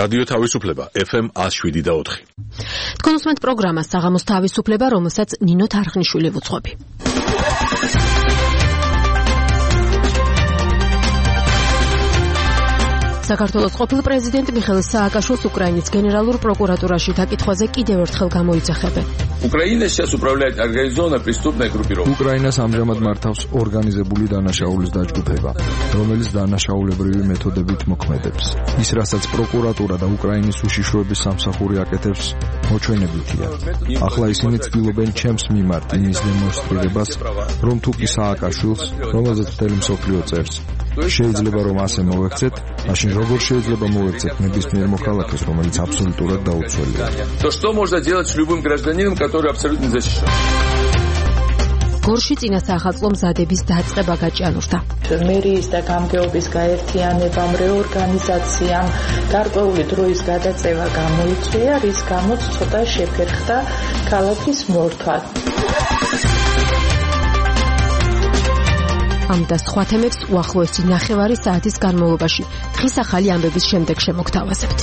რადიო თავისუფლება FM 107.4. თქვენ უსმენთ პროგრამას საღამოს თავისუფლება, რომელსაც ნინო თარხნიშვილი ვუძღვები. საქართველოს ყოფილ პრეზიდენტ მიხეილ სააკაშვილს უკრაინის გენერალურ პროკურატურაში დაკითხვაზე კიდევ ერთხელ გამოიძახებენ. Украина сейчас управляет организованная преступная группировка. უკრაინას ამჟამად მართავს ორგანიზებული დანაშაულის დაჯგუფება, რომელიც დანაშაულებრივი მეთოდებით მოქმედებს. ის, რასაც პროკურატურა და უკრაინის უშიშროების სამსახური აკეთებს, მოჩვენებითია. ახლა ისინი ცდილობენ ჩემს მიმართ იმის დემონსტრირებას, რომ თუ კი სააკაშვილს, რომელზეც მთელი მსოფლიო წერს, შეიძლება რომ ასე მოვექცეთ, მაშინ როგორ შეიძლება მოვექცეთ ნებისმიერ მოქალაქეს, რომელიც აბსოლუტურად დაუცველია. То что можно делать с любым гражданином, который абсолютно защищен? გორში წინასახალწლო მზადების დაწყება გაჭიანურდა. მერიის და გამგეობის გაერთიანებამ, რეორგანიზაციამ გარკვეული დროის გადაწევა გამოიწვია, რის გამოც ცოტა შეფერხდა ქალაქის მორთვა. ამ და სხვა თემებს უახლოესი ნახევარი საათის განმავლობაში დღის ახალი ამბების შემდეგ შემოგთავაზებთ.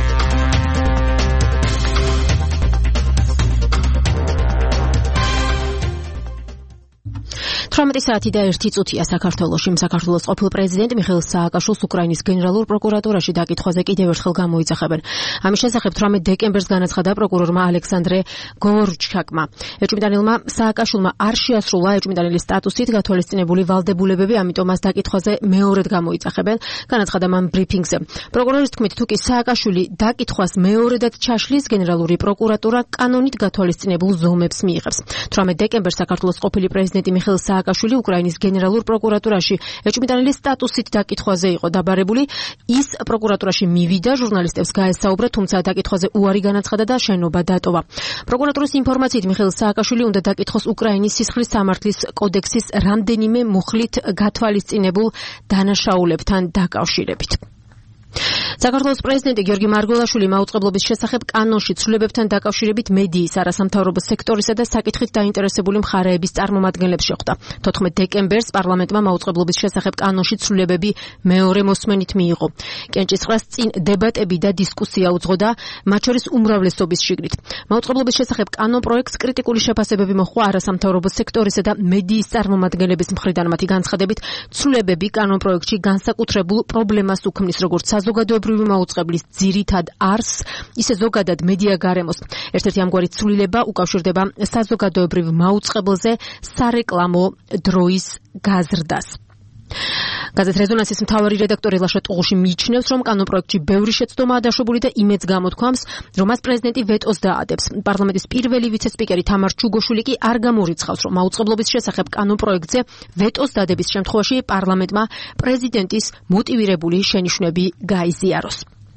18 საათი და 1 წუთია საქართველოში. საქართველოს ყოფილ პრეზიდენტ მიხეილ სააკაშვილს უკრაინის გენერალურ პროკურატურაში დაკითხვაზე კიდევ ერთხელ გამოიძახებენ. ამის შესახებ 18 დეკემბერს განაცხადა პროკურორმა ალექსანდრე გორჩაკმა. ეჭვმიტანილმა სააკაშვილმა არ შეასრულა ეჭვმიტანილის სტატუსით გათვალისწინებული ვალდებულებები, ამიტომ მას დაკითხვაზე მეორედ გამოიძახებენ. განაცხადა მან ბრიფინგზე. პროკურორის თქმით, თუ კი სააკაშვილი დაკითხვას მეორედაც ჩაშლის, გენერალური პროკურატურა კანონით გათვალისწინებულ ზომებს მიიღებს. 18 დეკემბერს საქართველოს ყოფილი პრეზიდენტი მიხეილ სააკაშვილი უკრაინის გენერალურ პროკურატურაში ეჭვმიტანილის სტატუსით დაკითხვაზე იყო დაბარებული. ის პროკურატურაში მივიდა, ჟურნალისტებს გაესაუბრა, თუმცა დაკითხვაზე უარი განაცხადა და შენობა დატოვა. პროკურატურის ინფორმაციით მიხეილ სააკაშვილი უნდა დაკითხოს უკრაინის სისხლის სამართლის კოდექსის რამდენიმე მუხლით გათვალისწინებულ დანაშაულებთან დაკავშირებით. საქართველოს პრეზიდენტი გიორგი მარგველაშვილი მაუწყებლობის შესახებ კანონში ცვლილებებთან დაკავშირებით მედიის, არასამთავრობო სექტორისა და საკითხით დაინტერესებული მხარეების წარმომადგენლებს შეხვდა. 14 დეკემბერს პარლამენტმა მაუწყებლობის შესახებ კანონში ცვლილებები მეორე მოსმენით მიიღო. კენჭისყრას წინ დებატები და დისკუსია უძღოდა, მათ შორის უმრავლესობის შიგნით. მაუწყებლობის შესახებ კანონ პროექტს კრიტიკული შეფასებები მოჰყვა არასამთავრობო სექტორისა და მედიის წარმომადგენლების მხრიდან. მათი განცხადებით, ცვლილებები კანონ პროექტში განსაკუთრებულ პრობლემას უქმნის, როგორც საზოგადოებრივი მაუწყებლის ძირითად არსს, ისე ზოგადად მედია გარემოს. ერთ-ერთი ამგვარი ცვლილება უკავშირდება საზოგადოებრივ მაუწყებელზე სარეკლამო დროის გაზრდას. გაზეთ რეზონანსის მთავარი რედაქტორი ლაშა ტუღუში მიიჩნევს, რომ კანონპროექტში ბევრი შეცდომაა დაშვებული და იმედს გამოთქვამს, რომ მას პრეზიდენტი ვეტოს დაადებს. პარლამენტის პირველი ვიცე-სპიკერი თამარ ჩუგოშვილი კი არ გამორიცხავს, რომ მაუწყებლობის შესახებ კანონპროექტზე ვეტოს დადების შემთხვევაში პარლამენტმა პრეზიდენტის მოტივირებული შენიშვნები გაიზიაროს.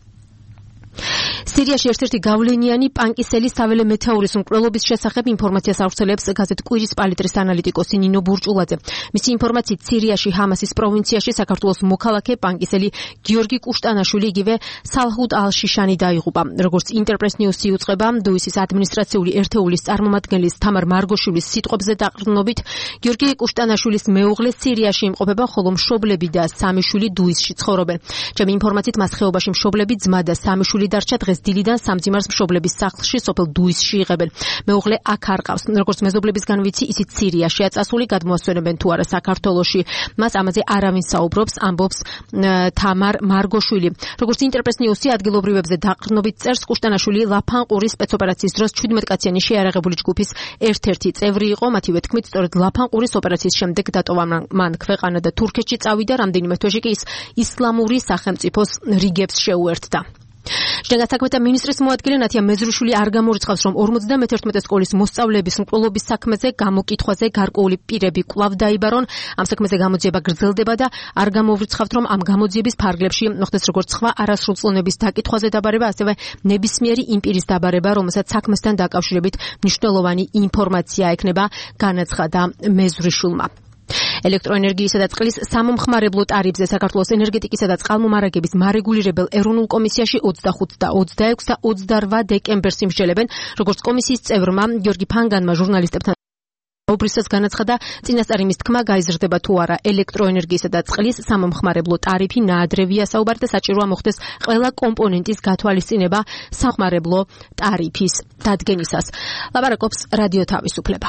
სირიაში ერთ-ერთი გავლენიანი პანკისელი საველე მეთაურის მკვლელობის შესახებ ინფორმაციას ავრცელებს გაზეთ კვირის პალიტრის ანალიტიკოსი ნინო ბურჭულაძე. მისი ინფორმაციით სირიაში ჰამასის პროვინციაში საქართველოს მოქალაქე პანკისელი გიორგი კუშტანაშვილი იგივე სალჰუდ ალ-შიშანი დაიღუპა. როგორც ინტერპრეს ნიუსი უწყება, დუისის ადმინისტრაციული ერთეულის წარმომადგენლის თამარ მარგოშვილის სიტყვებზე დაყრდნობით, გიორგი კუშტანაშვილის მეუღლე სირიაში იმყოფება, ხოლო მშობლები და სამი შვილი დუისში ცხოვრობენ. ჩემი ინფორმაციით მას ხეობაში მშობლები, ძმა და სამი შვილი დარჩა, დღეს დილიდან სამძიმარს მშობლების სახლში სოფელ დუისში იღებენ. მეუღლე აქ არ ყავს. როგორც მეზობლებისგან ვიცი, ისიც სირიაშია წასული, გადმოასვენებენ თუ არა საქართველოში. მას ამაზე არავინ საუბრობს, ამბობს თამარ მარგოშვილი. როგორც ინტერპრეს ნიუსი ადგილობრივებზე დაყრდნობით წერს, კუშტანაშვილი ლაფანყურის სპეცოპერაციის დროს 17 კაციანი შეიარაღებული ჯგუფის ერთ-ერთი წევრი იყო. მათივე თქმით, სწორედ ლაფანყურის ოპერაციის შემდეგ დატოვა მან ქვეყანა და თურქეთში წავიდა, რამდენიმე თვეში კი ის ისლამური სახელმწიფოს რიგებს შეუერთდა. შინაგან საქმეთა მინისტრის მოადგილე ნათია მეზრუშვილი არ გამორიცხავს, რომ 51 სკოლის მოსწავლეების მკვლელობის საქმეზე გამოკითხვაზე გარკვეული პირები კვლავ დაიბარონ. ამ საქმეზე გამოძიება გრძელდება და არ გამორიცხავთ, რომ ამ გამოძიების ფარგლებში მოხდეს როგორც სხვა არასრულწლოვნების დაკითხვაზე დაბარება, ასევე ნებისმიერი იმ პირის დაბარება, რომელსაც საქმესთან დაკავშირებით მნიშვნელოვანი ინფორმაცია ექნება, განაცხადა მეზრუშვილმა. ელექტროენერგიისა და წყლის სამომხმარებლო ტარიფზე საქართველოს ენერგეტიკისა და წყალმომარაგების მარეგულირებელ ეროვნულ კომისიაში 25 და 26 და 28 დეკემბერს იმსჯელებენ, როგორც კომისიის წევრმა გიორგი ფანგანმა ჟურნალისტებთან ობრისას განაცხადა, წინასწარ იმის თქმა გაიზრდება თუ არა ელექტროენერგიისა და წყლის სამომხმარებლო ტარიფი ნაადრევია საუბარი და საჭიროა მოხდეს ყველა კომპონენტის გათვალისწინება სამხმარებლო ტარიფის დადგენისას. ლაპარაკობს რადიო თავისუფლება.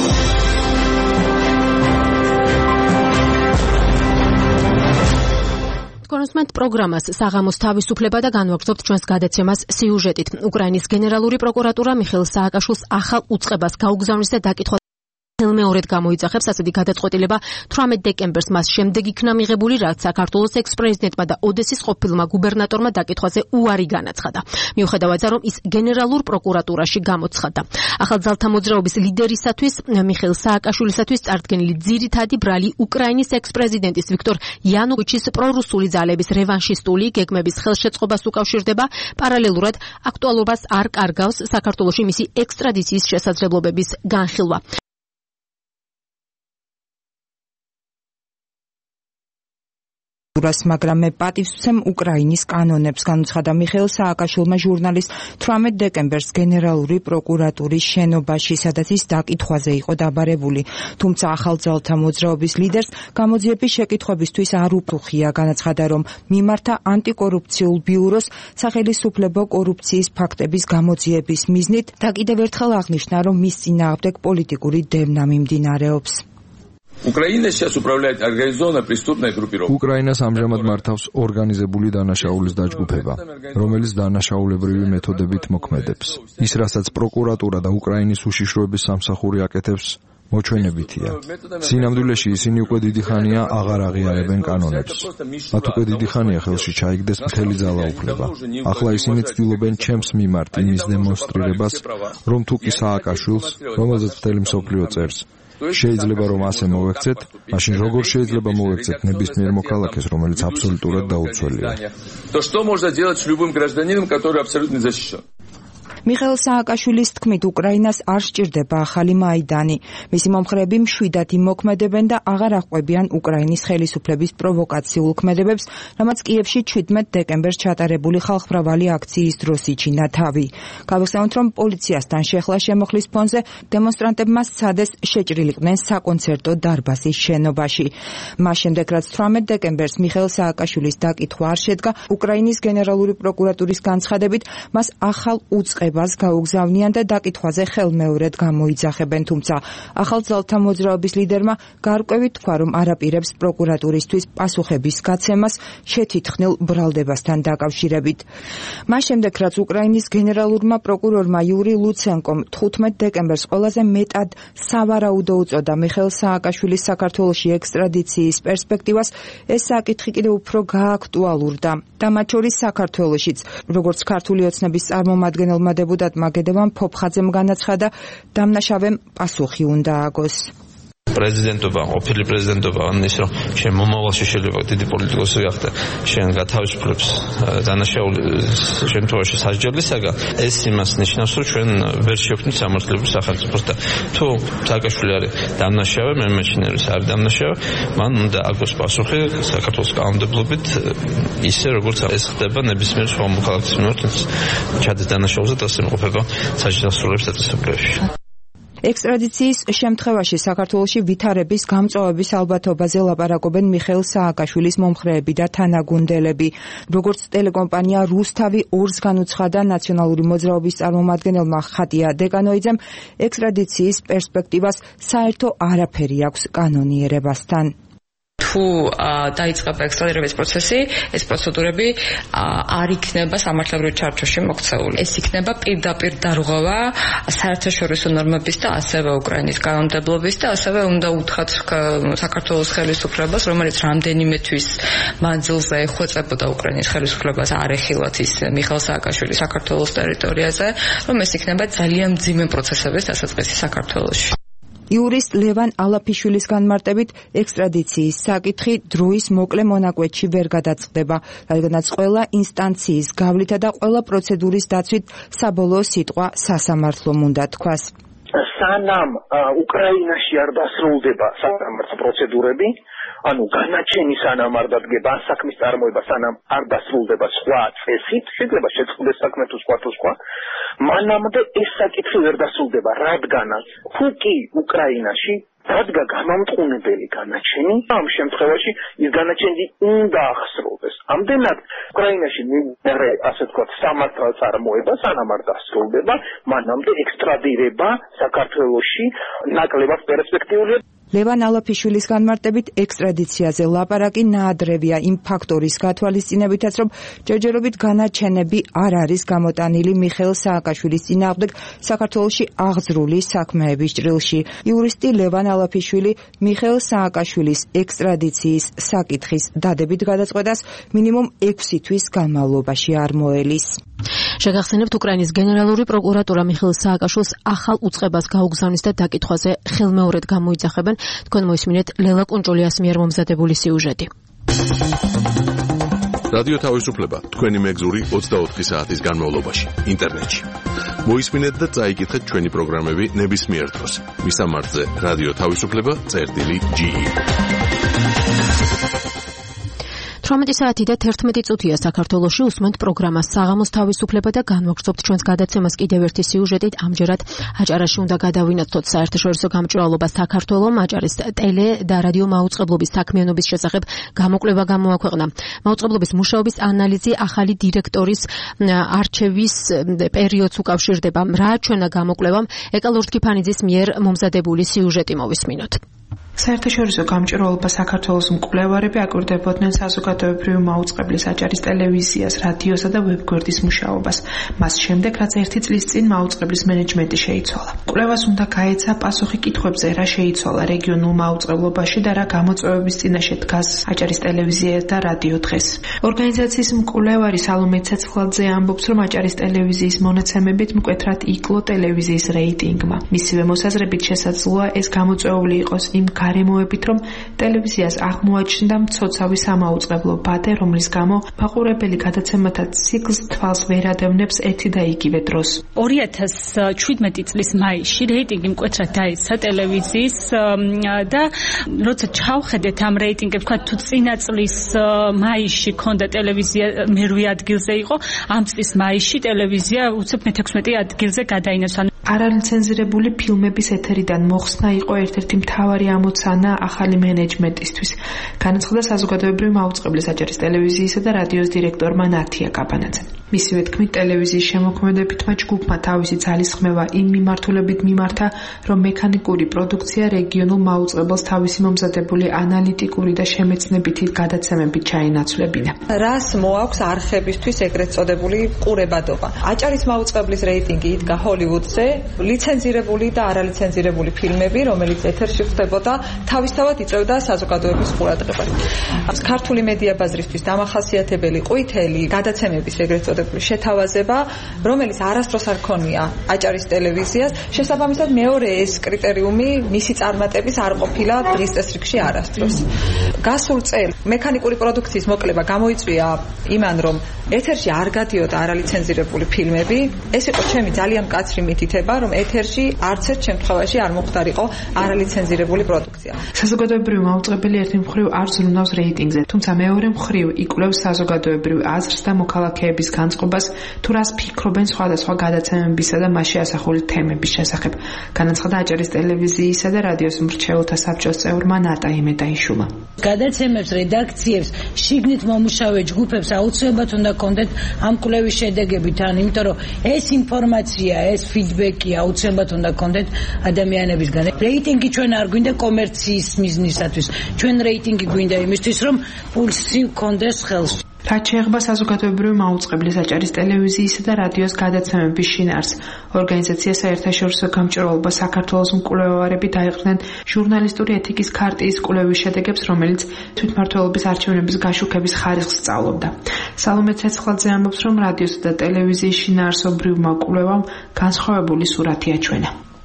კონსუმენტ პროგრამას საღამოს თავისუფლება და განვაგრძობთ ჩვენს გადაცემას სიუჟეტით. უკრაინის გენერალური პროკურატურა მიხეილ სააკაშვილს ახალ უწყებას გაუგზავნის და დაკითხვა მეორედ გამოიძახებს. ასეთი გადაწყვეტილება 18 დეკემბერს მას შემდეგ იქნა მიღებული, რაც საქართველოს ექს-პრეზიდენტმა და ოდესის ყოფილმა გუბერნატორმა დაკითხვაზე უარი განაცხადა. მიუხედავად ამისა, რომ ის გენერალურ პროკურატურაში გამოცხადდა. ახალ ძალთა მოძრაობის ლიდერისათვის მიხეილ სააკაშვილისათვის წარდგენილი ძირითადი ბრალი უკრაინის ექს-პრეზიდენტის ვიქტორ იანუკოვიჩის პრორუსული ძალების რევანშისტული გეგმების ხელშეწყობას უკავშირდება. პარალელურად აქტუალობას არ კარგავს საქართველოში მისი ექსტრადიციის შესაძლებლობების განხილვა. მაგრამ მე პატივს ვცემ უკრაინის კანონებს, განუცხადა მიხეილ სააკაშვილმა ჟურნალის 18 დეკემბერს გენერალური პროკურატურის შენობაში, სადაც ის დაკითხვაზე იყო დაბარებული. თუმცა ახალ ძალთა მოძრაობის ლიდერს გამოძიების შეკითხვებისთვის არ უპრუხია. განაცხადა, რომ მიმართა ანტიკორუფციულ ბიუროს სახელისუფლებო კორუფციის ფაქტების გამოძიების მიზნით და კიდევ ერთხელ აღნიშნა, რომ მის წინააღმდეგ პოლიტიკური დევნა მიმდინარეობს. Украина сейчас управляет организованная преступная группировка. უკრაინას ამჟამად მართავს ორგანიზებული დანაშაულის დაჯგუფება, რომელიც დანაშაულებრივი მეთოდებით მოქმედებს. ის, რასაც პროკურატურა და უკრაინის უშიშროების სამსახური აკეთებს, მოჩვენებითია. სინამდვილეში ისინი უკვე დიდი ხანია აღარ აღიარებენ კანონებს. მათ უკვე დიდი ხანია ხელში ჩაიგდეს მთელი ძალაუფლება. ახლა ისინი ცდილობენ ჩემს მიმართ იმის დემონსტრირებას, რომ თუ კი სააკაშვილს, რომელზეც მთელი მსოფლიო წერს, შეიძლება რომ ასე მოვექცეთ, მაშინ როგორ შეიძლება მოვექცეთ ნებისმიერ მოქალაქეს, რომელიც აბსოლუტურად დაუცველია. То что можно делать с любым гражданином, который абсолютно защищен? მიხეილ სააკაშვილის თქმით, უკრაინას არ სჭირდება ახალი მაიდანი. მისი მომხრეები მშვიდად იმოქმედებენ და აღარ აღყვებიან უკრაინის ხელისუფლების პროვოკაციულ ქმედებებს, რამაც კიევში 17 დეკემბერს ჩატარებული ხალხმრავალი აქციის დროს იჩინა თავი. გავიხსენოთ, რომ პოლიციასთან შეხლა შემოხლის ფონზე დემონსტრანტებმა სცადეს შეჭრილიყვნენ საკონცერტო დარბაზის შენობაში. მას შემდეგ, რაც 18 დეკემბერს მიხეილ სააკაშვილის დაკითხვა არ შედგა, უკრაინის გენერალური პროკურატურის განცხადებით, მას ახალ უწყებას გაუგზავნიან და დაკითხვაზე ხელმეორედ გამოიძახებენ, თუმცა ახალ ძალთა მოძრაობის ლიდერმა გარკვევით თქვა, რომ არაპირებს პროკურატურისთვის პასუხების გაცემას შეთითხნილ ბრალდებასთან დაკავშირებით. მას შემდეგ, რაც უკრაინის გენერალურმა პროკურორმა იური ლუცენკომ 15 დეკემბერს ყველაზე მეტად სავარაუდო უწოდა მიხეილ სააკაშვილის საქართველოში ექსტრადიციის პერსპექტივას, ეს საკითხი კიდევ უფრო გააქტუალურდა და მათ შორის საქართველოშიც, როგორც ქართული ოცნების წარმომადგენელმა დეპუტატმა გედევან ფოფხაძემ განაცხადა, დამნაშავემ პასუხი უნდა აგოს. პრეზიდენტობა, ყოფილი პრეზიდენტობა, ან ის რომ შენ მომავალში შეიძლება დიდი პოლიტიკოსი გახდე, შენ გათავისუფლებს დანაშაულის შემთხვევაში სასჯელისაგან, ეს იმას ნიშნავს, რომ ჩვენ ვერ შევქმნით სამართლებრივ სახელმწიფოს და თუ სააკაშვილი არის დამნაშავე, მე მეჩნია რომ არის დამნაშავე, მან უნდა აგოს პასუხი საქართველოს კანონმდებლობით, ისე როგორც ეს ხდება ნებისმიერ სხვა მოქალაქის მიმართ, ჩადის დანაშაულზე და ასე იმყოფება საჯელისუფლების დაწესებულებაში. ექსტრადიციის შემთხვევაში საქართველოში ვითარების გამწვავების ალბათობაზე ლაპარაკობენ მიხეილ სააკაშვილის მომხრეები და თანაგუნდელები. როგორც ტელეკომპანია რუსთავი 2-ს განუცხადა ნაციონალური მოძრაობის წარმომადგენელმა ხატია დეკანოიძემ, ექსტრადიციის პერსპექტივას საერთო არაფერი აქვს კანონიერებასთან. თუ დაიწყება ექსტრადირების პროცესი, ეს პროცედურები არ იქნება სამართლებრივ ჩარჩოში მოქცეული. ეს იქნება პირდაპირ დარღვევა საერთაშორისო ნორმების და ასევე უკრაინის კანონმდებლობის და ასევე უნდა უთხრათ საქართველოს ხელისუფლებას, რომელიც რამდენიმე თვის მანძილზე ეხვეწებოდა უკრაინის ხელისუფლებას არ ეხილათ ის მიხეილ სააკაშვილი საქართველოს ტერიტორიაზე, რომ ეს იქნება ძალიან მძიმე პროცესების დასაწყისი საქართველოში. იურისტ ლევან ალაფიშვილის განმარტებით, ექსტრადიციის საკითხი დროის მოკლე მონაკვეთში ვერ გადაწყდება, რადგანაც ყველა ინსტანციის გავლითა და ყველა პროცედურის დაცვით საბოლოო სიტყვა სასამართლომ უნდა თქვას. სანამ უკრაინაში არ დასრულდება სასამართლო პროცედურები, ანუ განაჩენი სანამ არ დადგება საქმის წარმოება, სანამ არ დასრულდება სხვა წესით, შეიძლება შეწყდეს საქმე თუ სხვა, მანამდე ეს საკითხი ვერ დასრულდება, რადგანაც თუკი უკრაინაში დადგა გამამტყუნებელი განაჩენი, ამ შემთხვევაში ის განაჩენი უნდა ახსრულდეს. ამდენად უკრაინაში მივიღე, ასე ვთქვათ, სამართალ წარმოება, სანამ არ დასრულდება, მანამდე ექსტრადირება საქართველოში ნაკლებად პერსპექტიულია. ლევან ალაფიშვილის განმარტებით ექსტრადიციაზე ლაპარაკი ნაადრევია იმ ფაქტორის გათვალისწინებითაც, რომ ჯერჯერობით განაჩენები არ არის გამოტანილი მიხეილ სააკაშვილის წინააღმდეგ საქართველოში აღძრული საქმეების ჭრილში. იურისტი ლევან ალაფიშვილი მიხეილ სააკაშვილის ექსტრადიციის საკითხის დადებით გადაწყვეტას მინიმუმ 6 თვის განმავლობაში არ მოელის. შეგახსენებთ, უკრაინის გენერალური პროკურატურა მიხეილ სააკაშვილს ახალ უწყებას გაუგზავნის და დაკითხვაზე ხელმეორედ გამოიძახებენ. თქვენ მოისმინეთ ლელა კუნჭულიას მიერ მომზადებული სიუჟეტი. რადიო თავისუფლება თქვენი მეგზური 24 საათის განმავლობაში ინტერნეტში. მოისმინეთ და წაიკითხეთ ჩვენი პროგრამები ნებისმიერ დროს. მისამართზე radioთავისუფლება.ge 18 საათი და 11 წუთია საქართველოში. უსმენთ პროგრამას საღამოს თავისუფლება და განვაგრძობთ ჩვენს გადაცემას კიდევ ერთი სიუჟეტით. ამჯერად აჭარაში უნდა გადავინაცვლოთ საერთაშორისო გამჭვირვალობა საქართველომ. აჭარის ტელე და რადიო მაუწყებლობის საქმიანობის შესახებ გამოკვლევა გამოაქვეყნა. მაუწყებლობის მუშაობის ანალიზი ახალი დირექტორის არჩევის პერიოდს უკავშირდება. რა ჩვენა გამოკვლევამ ეკალორთქიფანიძის მიერ მომზადებული სიუჟეტი მოვისმინოთ. საერთაშორისო გამჭვირვალობა საქართველოს მკვლევარები აკვირდებოდნენ საზოგადოებრივი მაუწყებლის აჭარის ტელევიზიას, რადიოსა და ვებგვერდის მუშაობას. მას შემდეგ, რაც 1 წლის წინ მაუწყებლის მენეჯმენტი შეიცვალა. კვლევას უნდა გაეცა პასუხი კითხვებზე, რა შეიცვალა რეგიონულ მაუწყებლობაში და რა გამოწვევების წინაშე დგას აჭარის ტელევიზია და რადიო დღეს. ორგანიზაციის მკვლევარი სალომე ცეცხლაძე ამბობს, რომ აჭარის ტელევიზიის მონაცემებით მკვეთრად იკლო ტელევიზიის რეიტინგმა. მისივე მოსაზრებით შესაძლოა ეს გამოწვეული იყოს იმ გარემოებით, რომ ტელევიზიას აღმოაჩნდა მცოცავი სამაუწყებლო ბადე, რომლის გამო მაყურებელი გადაცემათა ციკლს თვალს ვერ ადევნებს ერთი და იგივე დროს. 2017 წლის მაისში რეიტინგი მკვეთრად დაეცა ტელევიზიის და როცა ჩავხედეთ ამ რეიტინგებს, თქვა თუ წინა წლის მაისში ქონდა ტელევიზია მერვე ადგილზე იყო, ამ წლის მაისში ტელევიზია უცებ მე-16 ადგილზე გადაინაცვლა. არალიცენზირებული ფილმების ეთერიდან მოხსნა იყო ერთ-ერთი მთავარი ამოცანა ახალი მენეჯმენტისთვის. განაცხადა საზოგადოებრივი მაუწყებლის აჭარის ტელევიზიისა და რადიოს დირექტორმა ნათია კაბანაძემ. მისივე თქმით, ტელევიზიის შემოქმედებითმა ჯგუფმა თავისი ძალისხმევა იმ მიმართულებით მიმართა, რომ მექანიკური პროდუქცია რეგიონულ მაუწყებელს თავისი მომზადებული ანალიტიკური და შემეცნებითი გადაცემებით ჩაინაცვლებინა. რას მოაქვს არხებისთვის ეგრეთ წოდებული ყურებადობა? აჭარის მაუწყებლის რეიტინგი იდგა ჰოლივუდზე, ლიცენზირებული და არალიცენზირებული ფილმები, რომელიც ეთერში ხდებოდა, თავისთავად იწვევდა საზოგადოების ყურადღებას. ქართული მედია ბაზრისთვის დამახასიათებელი ყვითელი გადაცემების ეგრეთ წოდებული შეთავაზება, რომელიც არასდროს არ ქონია აჭარის ტელევიზიას, შესაბამისად მეორე ეს კრიტერიუმი მისი წარმატების არ ყოფილა დღის წესრიგში არასდროს. გასულ წელს მექანიკური პროდუქციის მოკლება გამოიწვია იმან, რომ ეთერში არ გადიოდა არალიცენზირებული ფილმები. ეს იყო ჩემი ძალიან მკაცრი მითითება, რომ ეთერში არც ერთ შემთხვევაში არ მოხდარიყო არალიცენზირებული პროდუქცია. საზოგადოებრივი მაუწყებელი ერთი მხრივ არ ზრუნავს რეიტინგზე, თუმცა მეორე მხრივ იკვლევს საზოგადოებრივ აზრს და მოქალაქეების განწყობას, თუ რას ფიქრობენ სხვადასხვა გადაცემებისა და მასში ასახული თემების შესახებ. განაცხადა აჭარის ტელევიზიისა და რადიოს მრჩეველთა საბჭოს წევრმა ნატა იმედაიშვილმა. გადაცემებს, რედაქციებს, შიგნით მომუშავე ჯგუფებს აუცილებლად უნდა კონდეთ ამ კვლევის შედეგებიდან, იმიტომ რომ ეს ინფორმაცია, ეს ფიდბექი აუცილებლად უნდა კონდეთ ადამიანებისგან. რეიტინგი ჩვენ არ გვინდა კომერციის მიზნისათვის. ჩვენ რეიტინგი გვინდა იმისთვის, რომ პულსი გქონდეს ხელს. რაც შეეხება საზოგადოებრივი მაუწყებლის აჭარის ტელევიზიისა და რადიოს გადაცემების შინაარს, ორგანიზაცია საერთაშორისო გამჭვირვალობა საქართველოს მკვლევარები დაიყრნენ ჟურნალისტური ეთიკის ქარტიის კვლევის შედეგებს, რომელიც თვითმმართველობის არჩევნების გაშუქების ხარისხს სწავლობდა. სალომე ცეცხლაძე ამბობს, რომ რადიოსა და ტელევიზიის შინაარსობრივმა კვლევამ განსხვავებული სურათი აჩვენა.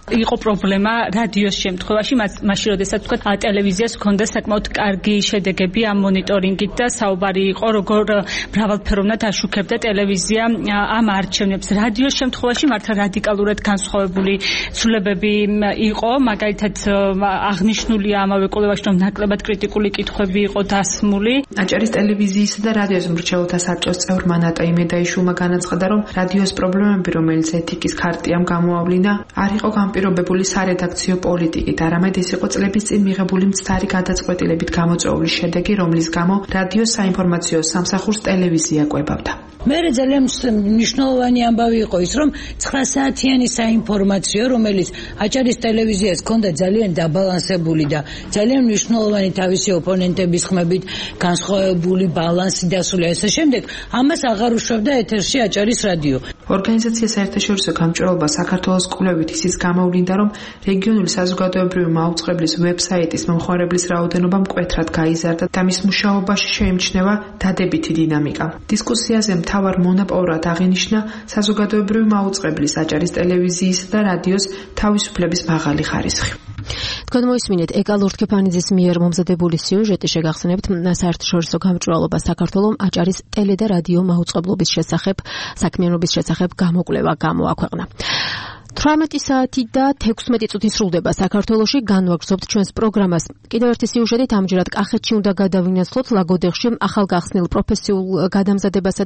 იყო პრობლემა რადიოს შემთხვევაში, მაშინ როდესაც თქვა ტელევიზიას ჰქონდა საკმაოდ კარგი შედეგები ამ მონიტორინგით და საუბარი იყო როგორ მრავალფეროვნად აშუქებდა ტელევიზია ამ არჩევნებს. რადიოს შემთხვევაში მართლა რადიკალურად განსხვავებული ცვლილებები იყო, მაგალითად აღნიშნულია ამავე კვლევაში, რომ ნაკლებად კრიტიკული კითხვები იყო დასმული. აჭარის ტელევიზიისა და რადიოს მრჩეველთა საბჭოს წევრმა ნატა იმედაიშვილმა განაცხადა, რომ რადიოს პრობლემები, რომელიც ეთიკის ქარტიამ გამოავლინა, არ იყო განპირობებული სარედაქციო პოლიტიკით, არამედ ის იყო წლების წინ მიღებული მცდარი გადაწყვეტილებით გამოწვეული შედეგი, რომლის გამო რადიოს საინფორმაციო სამსახურს ტელევიზია კვებავდა. მე ძალიან მნიშვნელოვანი ამბავი იყო ის, რომ 9 საათიანი საინფორმაციო, რომელიც აჭარის ტელევიზიას ჰქონდა ძალიან დაბალანსებული და ძალიან მნიშვნელოვანი თავისი ოპონენტების ხმებით განსხვავებული ბალანსი დასული ასე შემდეგ, ამას აღარ უშვებდა ეთერში აჭარის რადიო. ორგანიზაცია საერთაშორისო გამჭვირვალობა საქართველოს კვლევით ისიც გამოვლინდა, რომ რეგიონული საზოგადოებრივი მაუწყებლის ვებსაიტის მომხმარებლის რაოდენობა მკვეთრად გაიზარდა და მის მუშაობაში შეიმჩნევა დადებითი დინამიკა. დისკუსიაზე მთავარ მონაპოვრად აღინიშნა საზოგადოებრივი მაუწყებლის აჭარის ტელევიზიისა და რადიოს თავისუფლების მაღალი ხარისხი. თქვენ მოისმინეთ ეკა ლორთქეფანიძის მიერ მომზადებული სიუჟეტი, შეგახსენებთ საერთაშორისო გამჭვირვალობა საქართველოს აჭარის ტელე და რადიო მაუწყებლობის შესახებ, საქმიანობის შესახებ გამოკვლევა გამოაქვეყნა. 18 საათი და 16 წუთი სრულდება საქართველოში. განვაგრძობთ ჩვენს პროგრამას. კიდევ ერთი სიუჟეტით ამჯერად კახეთში უნდა გადავინაცვლოთ ლაგოდეხში ახალგახსნილ პროფესიული გადამზადებისა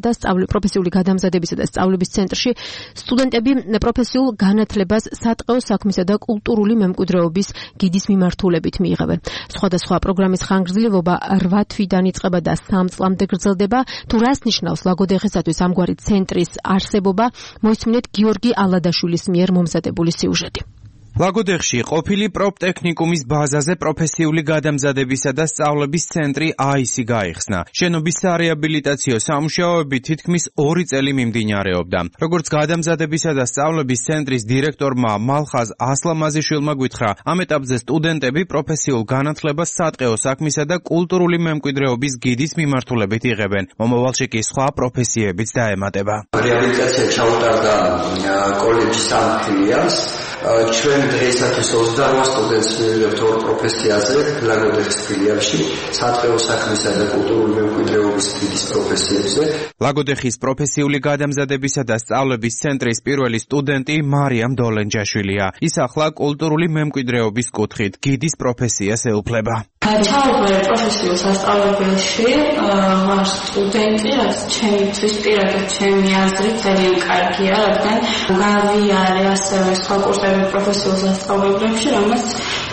და სწავლების ცენტრში სტუდენტები პროფესიულ განათლებას სატყეო საქმისა და კულტურული მემკვიდრეობის გიდის მიმართულებით მიიღებენ. სხვადასხვა პროგრამის ხანგრძლივობა 8 თვიდან იწყება და 3 წლამდე გრძელდება. თუ რას ნიშნავს ლაგოდეხისათვის ამგვარი ცენტრის არსებობა, მოისმინეთ გიორგი ალადაშვილის მიერ მომზადებული სიუჟეტი. ლაგოდეხში ყოფილი პროპტექნიკუმის ბაზაზე პროფესიული გადამზადებისა და სწავლების ცენტრი AISI გაიხსნა. შენობის სარეაბილიტაციო სამუშაოები თითქმის 2 წელი მიმდინარეობდა. როგორც გადამზადებისა და სწავლების ცენტრის დირექტორმა მალხაზ ასლამაზიშვილმა გითხრა, ამ ეტაპზე სტუდენტები პროფესიულ განათლებას სატყეო საქმისა და კულტურული მემკვიდრეობის გიდის მიმართულებით იღებენ. მომავალში კი სხვა პროფესიებიც დაემატება. რეაბილიტაცია ჩაუტარდა კოლეჯის ამ ფილიალს. ჩვენ დღეისათვის 28 სტუდენტს მივიღებთ ორ პროფესიაზე ლაგოდეხის ფილიალში, სატყეო საქმისა და კულტურული მემკვიდრეობის გიდის პროფესიებზე. ლაგოდეხის პროფესიული გადამზადებისა და სწავლების ცენტრის პირველი სტუდენტი მარიამ დოლენჯაშვილია. ის ახლა კულტურული მემკვიდრეობის კუთხით გიდის პროფესიას ეუფლება. ჩავუყარე პროფესიულ სასწავლებელში, ვარ სტუდენტი, რაც ჩემთვის პირადად ჩემი აზრით ძალიან კარგია, რადგან გავიარე ასევე სხვა კურსები პროფესიულ სასწავლებლებში, რომელსაც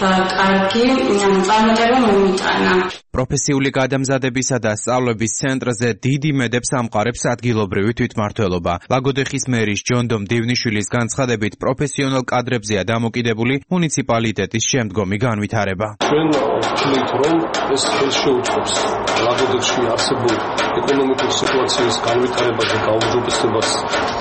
კარგი წარმატება მომიტანა. პროფესიული გადამზადებისა და სწავლების ცენტრზე დიდი მედებს ამყარებს ადგილობრივი თვითმმართველობა. ლაგოდეხის მერის ჯონდომ დივნიშვილის განცხადებით, პროფესიონალ კადრებზეა დამოკიდებული მუნიციპალიტეტის შემდგომი განვითარება. ჩვენ ვთვლით, რომ ეს შეუწყობს ლაგოდეხში არსებულ ეკონომიკურ სიტუაციის განვითარებას და გაუმჯობესებას.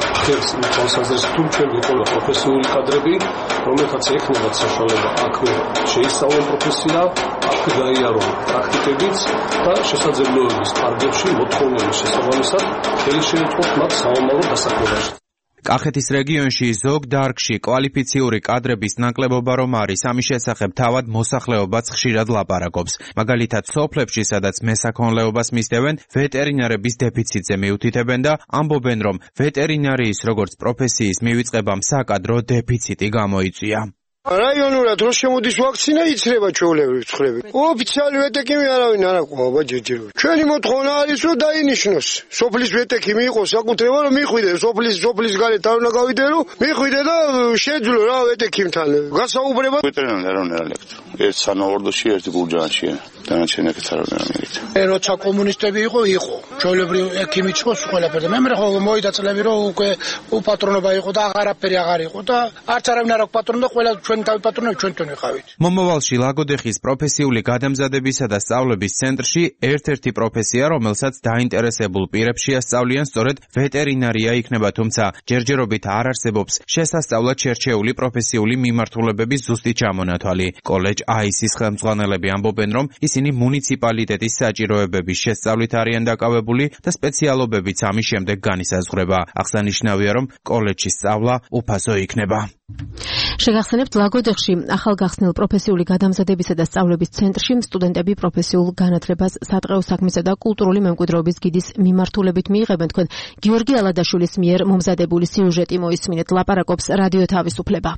ეს თვალსაზრისით, თუ ჩვენ ვიყავით პროფესიული კადრები, რომელთაც ექნებათ საშუალება აქვე შეისწავლონ პროფესია, აქვე გაიარონ პრაქტიკებიც და შესაძლებლობების კარგებში მოთხოვნების შესაბამისად ხელი შეუწყოთ მათ საომალო დასაქმებაში. კახეთის რეგიონში ზოგ დარგში კვალიფიციური კადრების ნაკლებობა რომ არის, ამის შესახებ თავად მოსახლეობაც ხშირად ლაპარაკობს. მაგალითად, სოფლებში, სადაც მესაქონლეობას მისდევენ, ვეტერინარების დეფიციტზე მიუთითებენ და ამბობენ, რომ ვეტერინარიის როგორც პროფესიის მივიწყებამ საკადრო დეფიციტი გამოიწვია. რაიონულად რო შემოდის ვაქცინა იცრება ჩვეულებრივ ცხრები. ოფიციალი ვეტექიმი არავინ არ აყვაობა ჯერჯერობით. ჩვენი მოთხოვნა არის რომ დაინიშნოს. სოფლის ვეტექიმი იყოს საკუთრება რომ მიხვიდე სოფლის გარეთ არ უნდა გავიდე რომ მიხვიდე და შეძლო რა ვეტექიმთან. გასაუბრება ვეტერინარი არ უნდა ლექტო. ერთ სანავარდოში ერთ გურჯაანშია. დანარჩენები არ უნდა მივიდე. როცა კომუნისტები იყო. ჩვეულებრივ ექიმი ჭოს ყველაფერი. მე ხო მოიდა წლები რომ უკვე უპატრონობა იყო და აღარაფერი აღარ იყო და არც არავინ არ აქვს პატრონი და ყველა ჩვენ თავი პატრონები ჩვენთან ვიყავით. მომავალში ლაგოდეხის პროფესიული გადამზადებისა და სწავლების ცენტრში ერთ-ერთი პროფესია, რომელსაც დაინტერესებულ პირებს შეასწავლიან სწორედ ვეტერინარია იქნება, თუმცა ჯერჯერობით არ არსებობს შესასწავლად შერჩეული პროფესიული მიმართულებების ზუსტი ჩამონათვალი. კოლეჯ AISI-ის ხელმძღვანელები ამბობენ, რომ ისინი მუნიციპალიტეტის საჭიროებების შესწავლით არიან დაკავებული და სპეციალობებიც ამის შემდეგ განისაზღვრება. აღსანიშნავია, რომ კოლეჯის სწავლა უფასო იქნება. შეგახსენებთ ლაგოდეხში ახალგახსნილ პროფესიული გადამზადებისა და სწავლების ცენტრში სტუდენტები პროფესიულ განათლებას სადღეო საქმისა და კულტურული მემკვიდრეობის გიდის მიმართულებით მიიღებენ. თქვენ გიორგი ალადაშვილის მიერ მომზადებული სიუჟეტი მოისმინეთ. ლაპარაკობს რადიო თავისუფლება.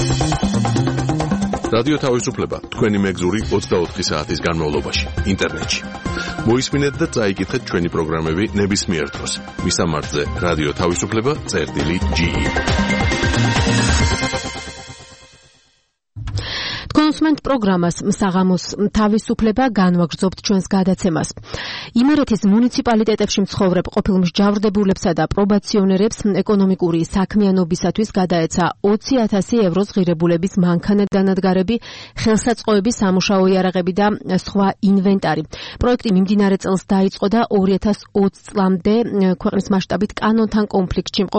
რადიო თავისუფლება თქვენი მეგზური 24 საათის განმავლობაში ინტერნეტში. მოისმინეთ და წაიკითხეთ ჩვენი პროგრამები ნებისმიერ დროს. მისამართზე რადიო თავისუფლება.ge. კონსუმენტ პროგრამას საღამოს თავისუფლება განვაგრძობთ ჩვენს გადაცემას. იმერეთის მუნიციპალიტეტებში მცხოვრებ ყოფილ მსჯავრდებულებსა და პრობაციონერებს ეკონომიკური საქმიანობისათვის გადაეცა 20,000 ევროს ღირებულების მანქანა-დანადგარები, ხელსაწყოები, სამუშაო იარაღები და სხვა ინვენტარი. პროექტი მიმდინარე წელს დაიწყო და 2020 წლამდე ქვეყნის მასშტაბით კანონთან კონფლიქტში მყოფ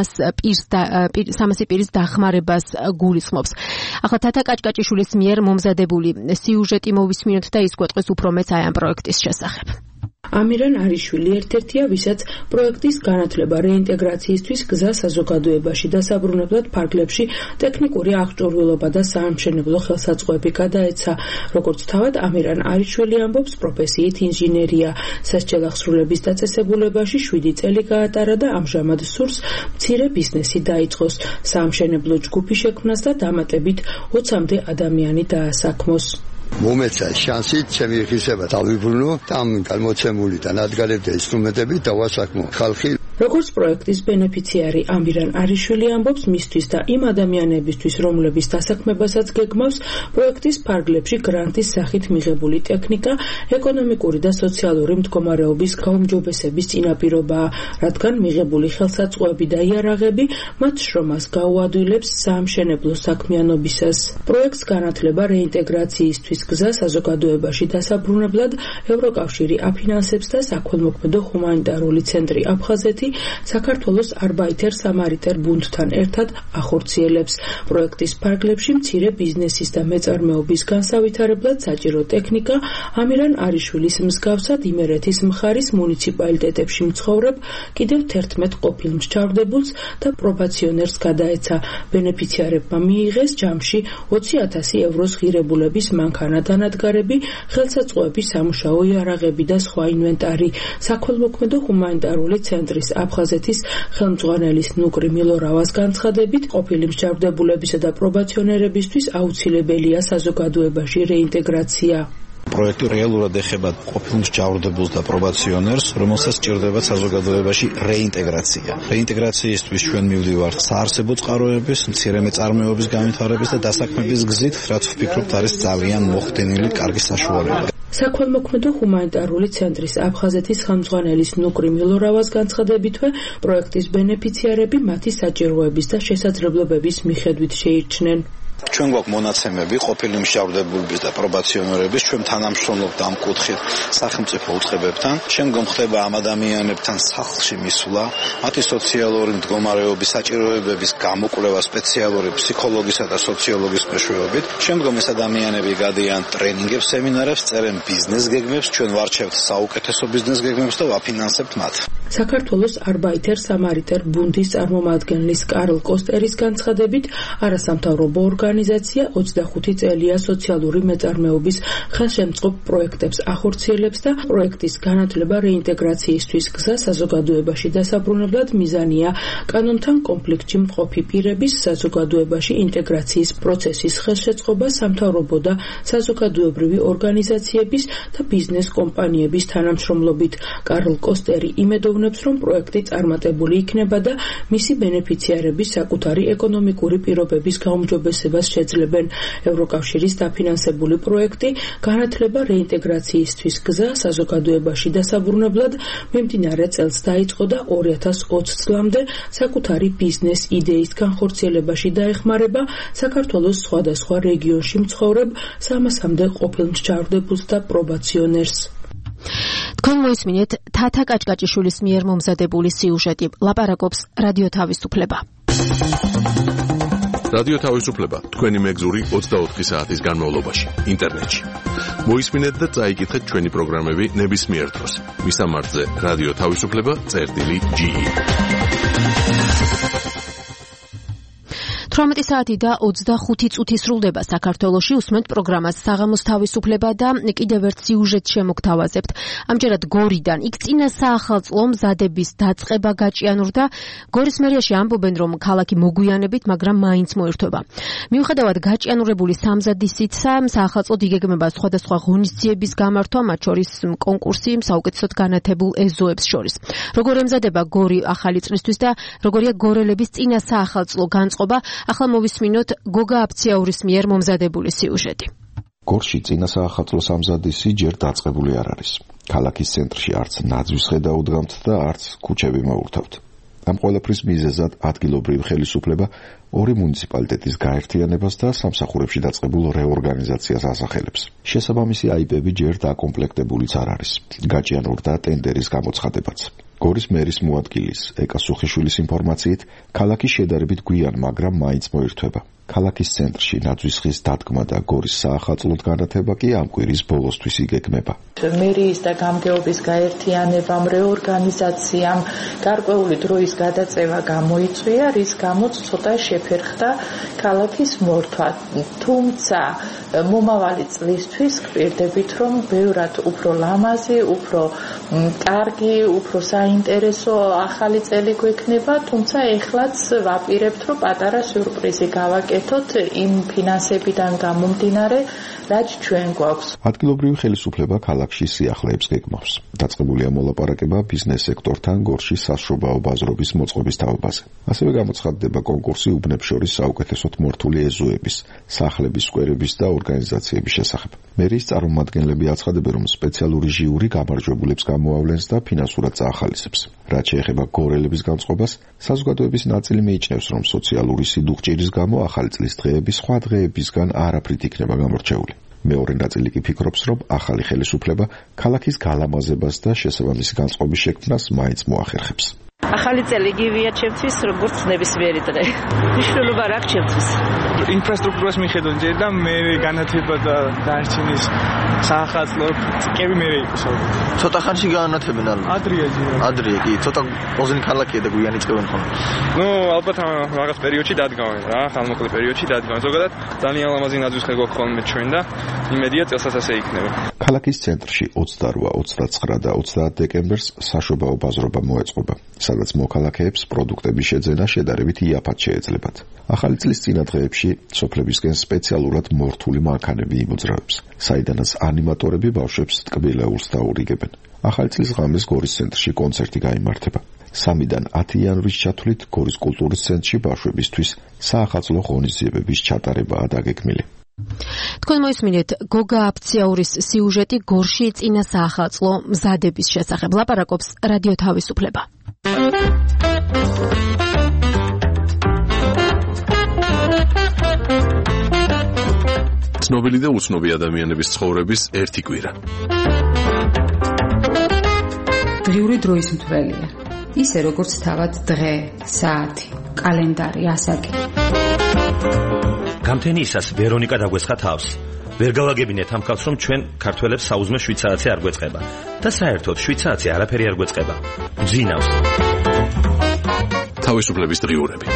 300 პირის დახმარებას გულისხმობს. ახლა თათა კაჭკაჭიშვილის მიერ მომზადებული სიუჟეტი მოვისმინოთ და ის გვეტყვის უფრო მეც აი ამ პროექტის შესახებ. ამირან არიშვილი ერთ-ერთია, ვისაც პროექტის განათლება რეინტეგრაციისთვის გზა საზოგადოებაში დასაბრუნებლად ფარგლებში ტექნიკური აღჭურვილობა და საამშენებლო ხელსაწყოები გადაეცა. როგორც თავად ამირან არიშვილი ამბობს, პროფესიით ინჟინერია. სასჯელ აღსრულების დაწესებულებაში 7 წელი გაატარა და ამჟამად სურს მცირე ბიზნესი დაიწყოს, საამშენებლო ჯგუფი შექმნას და დამატებით 20-მდე ადამიანი დაასაქმოს. მომეცა შანსი ჩემი ღირსება დავიბრუნო და ამ გამოცემული და ნადგარები და ინსტრუმენტები დავასაქმო ხალხი. როგორც პროექტის ბენეფიციარი ამირან არიშვილი ამბობს, მისთვის და იმ ადამიანებისთვის, რომლების დასაქმებასაც გეგმავს, პროექტის ფარგლებში გრანტის სახით მიღებული ტექნიკა ეკონომიკური და სოციალური მდგომარეობის გაუმჯობესების წინაპირობაა, რადგან მიღებული ხელსაწყოები და იარაღები მათ შრომას გაუადვილებს საამშენებლო საქმიანობისას. პროექტს განათლება რეინტეგრაციისთვის გზა საზოგადოებაში დასაბრუნებლად ევროკავშირი აფინანსებს და საქველმოქმედო ჰუმანიტარული ცენტრი აფხაზეთი საქართველოს Arbeiter Samariter ბუნდთან ერთად ახორციელებს. პროექტის ფარგლებში მცირე ბიზნესის და მეწარმეობის განსავითარებლად საჭირო ტექნიკა ამირან არიშვილის მსგავსად იმერეთის მხარის მუნიციპალიტეტებში მცხოვრებ კიდევ 11 ყოფილ მსჯავრდებულს და პრობაციონერს გადაეცა. ბენეფიციარებმა მიიღეს ჯამში 20,000 ევროს ღირებულების მანქანა-დანადგარები, ხელსაწყოები, სამუშაო იარაღები და სხვა ინვენტარი. საქველმოქმედო ჰუმანიტარული ცენტრის აფხაზეთის ხელმძღვანელის ნუკრი მილორავას განცხადებით, ყოფილი მსჯავრდებულებისა და პრობაციონერებისთვის აუცილებელია საზოგადოებაში რეინტეგრაცია. პროექტი რეალურად ეხება ყოფილ მსჯავრდებულს და პრობაციონერს, რომელსაც სჭირდება საზოგადოებაში რეინტეგრაცია. რეინტეგრაციისთვის ჩვენ მივდივართ საარსებო წყაროების, მცირე მეწარმეობის განვითარების და დასაქმების გზით, რაც ვფიქრობთ არის ძალიან მოხდენილი კარგი საშუალება. საქველმოქმედო ჰუმანიტარული ცენტრის აფხაზეთის ხელმძღვანელის ნუკრი მილორავას განცხადებითვე, პროექტის ბენეფიციარები მათი საჭიროების და შესაძლებლობების მიხედვით შეირჩნენ. ჩვენ გვაქვს მონაცემები ყოფილი მსჯავრდებულების და პრობაციონერების, ჩვენ თანამშრომლობთ ამ კუთხით სახელმწიფო უწყებებთან. შემდგომ ხდება ამ ადამიანებთან სახლში მისვლა, მათი სოციალური მდგომარეობის საჭიროებების გამოკვლევა სპეციალური ფსიქოლოგისა და სოციოლოგის მეშვეობით. შემდგომ ეს ადამიანები გადიან ტრენინგებს, სემინარებს, წერენ ბიზნეს გეგმებს, ჩვენ ვარჩევთ საუკეთესო ბიზნეს გეგმებს და ვაფინანსებთ მათ. საქართველოს Arbeiter Samariter ბუნდის წარმომადგენლის კარლ კოსტერის განცხადებით, არასამთავრობო ორგანიზაცია 25 წელია სოციალური მეწარმეობის ხელშემწყობ პროექტებს ახორციელებს და პროექტის განათლება რეინტეგრაციისთვის გზა საზოგადოებაში დასაბრუნებლად მიზანია კანონთან კონფლიქტში მყოფი პირების საზოგადოებაში ინტეგრაციის პროცესის ხელშეწყობა სამთავრობო და საზოგადოებრივი ორგანიზაციების და ბიზნეს კომპანიების თანამშრომლობით. კარლ კოსტერი იმედოვნებს, რომ პროექტი წარმატებული იქნება და მისი ბენეფიციარები საკუთარი ეკონომიკური პირობების გაუმჯობესებას შეძლებენ. ევროკავშირის დაფინანსებული პროექტი განათლება რეინტეგრაციისთვის გზა საზოგადოებაში დასაბრუნებლად მიმდინარე წელს დაიწყო და 2020 წლამდე საკუთარი ბიზნეს იდეის განხორციელებაში დაეხმარება საქართველოს სხვადასხვა რეგიონში მცხოვრებ 300-მდე ყოფილ მსჯავრდებულს და პრობაციონერს. თქვენ მოისმინეთ თათა კაჭკაჭიშვილის მიერ მომზადებული სიუჟეტი. ლაპარაკობს რადიო თავისუფლება. რადიო თავისუფლება თქვენი მეგზური 24 საათის განმავლობაში ინტერნეტში. მოისმინეთ და წაიკითხეთ ჩვენი პროგრამები ნებისმიერ დროს. მისამართზე რადიო თავისუფლება.ge. 18 საათი და 25 წუთი სრულდება საქართველოში. უსმენთ პროგრამას საღამოს თავისუფლება და კიდევ ერთ სიუჟეტს შემოგთავაზებთ. ამჯერად გორიდან იქ წინა საახალწლო მზადების დაწყება გაჭიანურდა. გორის მერიაში ამბობენ, რომ ქალაქი მოგვიანებით, მაგრამ მაინც მოირთვება. მიუხედავად გაჭიანურებული სამზადისისა, საახალწლოდ იგეგმება სხვადასხვა ღონისძიების გამართვა, მათ შორის კონკურსი საუკეთესოდ განათებულ ეზოებს შორის. როგორ ემზადება გორი ახალი წლისთვის და როგორია გორელების წინა საახალწლო განწყობა, ახლა მოვისმინოთ გოგა აფციაურის მიერ მომზადებული სიუჟეტი. გორში წინა საახალწლო სამზადისი ჯერ დაწყებული არ არის. ქალაქის ცენტრში არც ნაძვის ხედა უდგამთ და არც ქუჩები მოურთავთ. ამ ყველაფრის მიზეზად ადგილობრივი ხელისუფლება ორი მუნიციპალიტეტის გაერთიანებას და სამსახურებში დაწყებულ რეორგანიზაციას ასახელებს. შესაბამისი აიპები ჯერ დაკომპლექტებულიც არ არის. გაჭიანურდა ტენდერის გამოცხადებაც. გორის მერის მოადგილის ეკა სუხიშვილის ინფორმაციით, ქალაქი შედარებით გვიან, მაგრამ მაინც მოირთვება. ქალაქის ცენტრში ნაძვის ხის დადგმა და გორის საახალწლოდ განათება კი ამ კვირის ბოლოსთვის იგეგმება. მერიის და გამგეობის გაერთიანებამ, რეორგანიზაციამ გარკვეული დროის გადაწევა გამოიწვია, რის გამოც ცოტა შეფერხდა ქალაქის მორთვა. თუმცა მომავალი წლისთვის გვერდებით, რომ ბევრად უფრო ლამაზი, უფრო კარგი, უფრო საინტერესო ახალი წელი გვექნება, თუმცა ეხლაც ვაპირებთ, რომ პატარა სიურპრიზი გავაკეთოთ იმ ფინანსებიდან გამომდინარე, რაც ჩვენ გვაქვს. ადგილობრივი ხელისუფლება ქალაქში სიახლეებს გეგმავს. დაწყებულია მოლაპარაკება ბიზნეს სექტორთან გორში საშრობაო ბაზრობის მოწყობის თაობაზე. ასევე გამოცხადდება კონკურსი უბნებს შორის საუკეთესოდ მორთული ეზოების, სახლების, სკვერების და ორგანიზაციების შესახებ. მერიის წარმომადგენლები აცხადებენ, რომ სპეციალური ჟიური გამარჯვებულებს გამოავლენს და ფინანსურად წაახალისებს. რაც შეეხება გორელების განწყობას, საზოგადოების ნაწილი მიიჩნევს, რომ სოციალური სიდუხჭირის გამო ახალი წლის დღეები სხვა დღეებისგან არაფრით იქნება გამორჩეული. მეორე ნაწილი კი ფიქრობს, რომ ახალი ხელისუფლება ქალაქის გალამაზებას და შესაბამისი განწყობის შექმნას მაინც მოახერხებს. ახალი წელი იგივეა ჩემთვის, როგორც ნებისმიერი დღე. მნიშვნელობა რა აქვს ჩემთვის? ინფრასტრუქტურას მიხედვით ჯერ და მე განათება და დარჩენის საახალწლო წიკები მე იყოს. ცოტა ხანში განათებენ ალბათ. ადრია კი, ცოტა პოზნი ქალაქია და გვიანი წევენ ხოლმე. ნუ ალბათ რაღაც პერიოდში დადგავენ რა, ხანმოკლე პერიოდში დადგავენ. ზოგადად ძალიან ლამაზი ნაძვის ხე გვაქვს ხოლმე ჩვენ და იმედია წელსაც ასე იქნება. ქალაქის ცენტრში 28, 29 და 30 დეკემბერს საშობაო ბაზრობა მოეწყობა, სადაც მოქალაქეებს პროდუქტების შეძენა შედარებით იაფად შეეძლებათ. ახალი წლის წინა დღეებში სოფლებისკენ სპეციალურად მორთული მანქანები იმოძრავებს, საიდანაც ანიმატორები ბავშვებს ტკბილეულს დაურიგებენ. ახალი წლის ღამეს გორის ცენტრში კონცერტი გაიმართება. 3-დან 10 იანვრის ჩათვლით გორის კულტურის ცენტრში ბავშვებისთვის საახალწლო ღონისძიებების ჩატარებაა დაგეგმილი. თქვენ მოისმინეთ გოგა აფციაურის სიუჟეტი გორში წინა საახალწლო მზადების შესახებ. ლაპარაკობს რადიო თავისუფლება. ცნობილი და უცნობი ადამიანების ცხოვრების ერთი კვირა. დღიური დროის მთვრელია. ისე როგორც თავად დღე, საათი, კალენდარი, ასაკი. გამთენიისას ვერონიკა დაგვესხა თავს. ვერ გავაგებინეთ ამ ხალხს, რომ ჩვენ ქართველებს საუზმე შვიცარაცი არ გვეწყება და საერთოდ შვიცარაცი არაფერი არ გვეწყება. ძინავს. თავისუფლების დღიურები.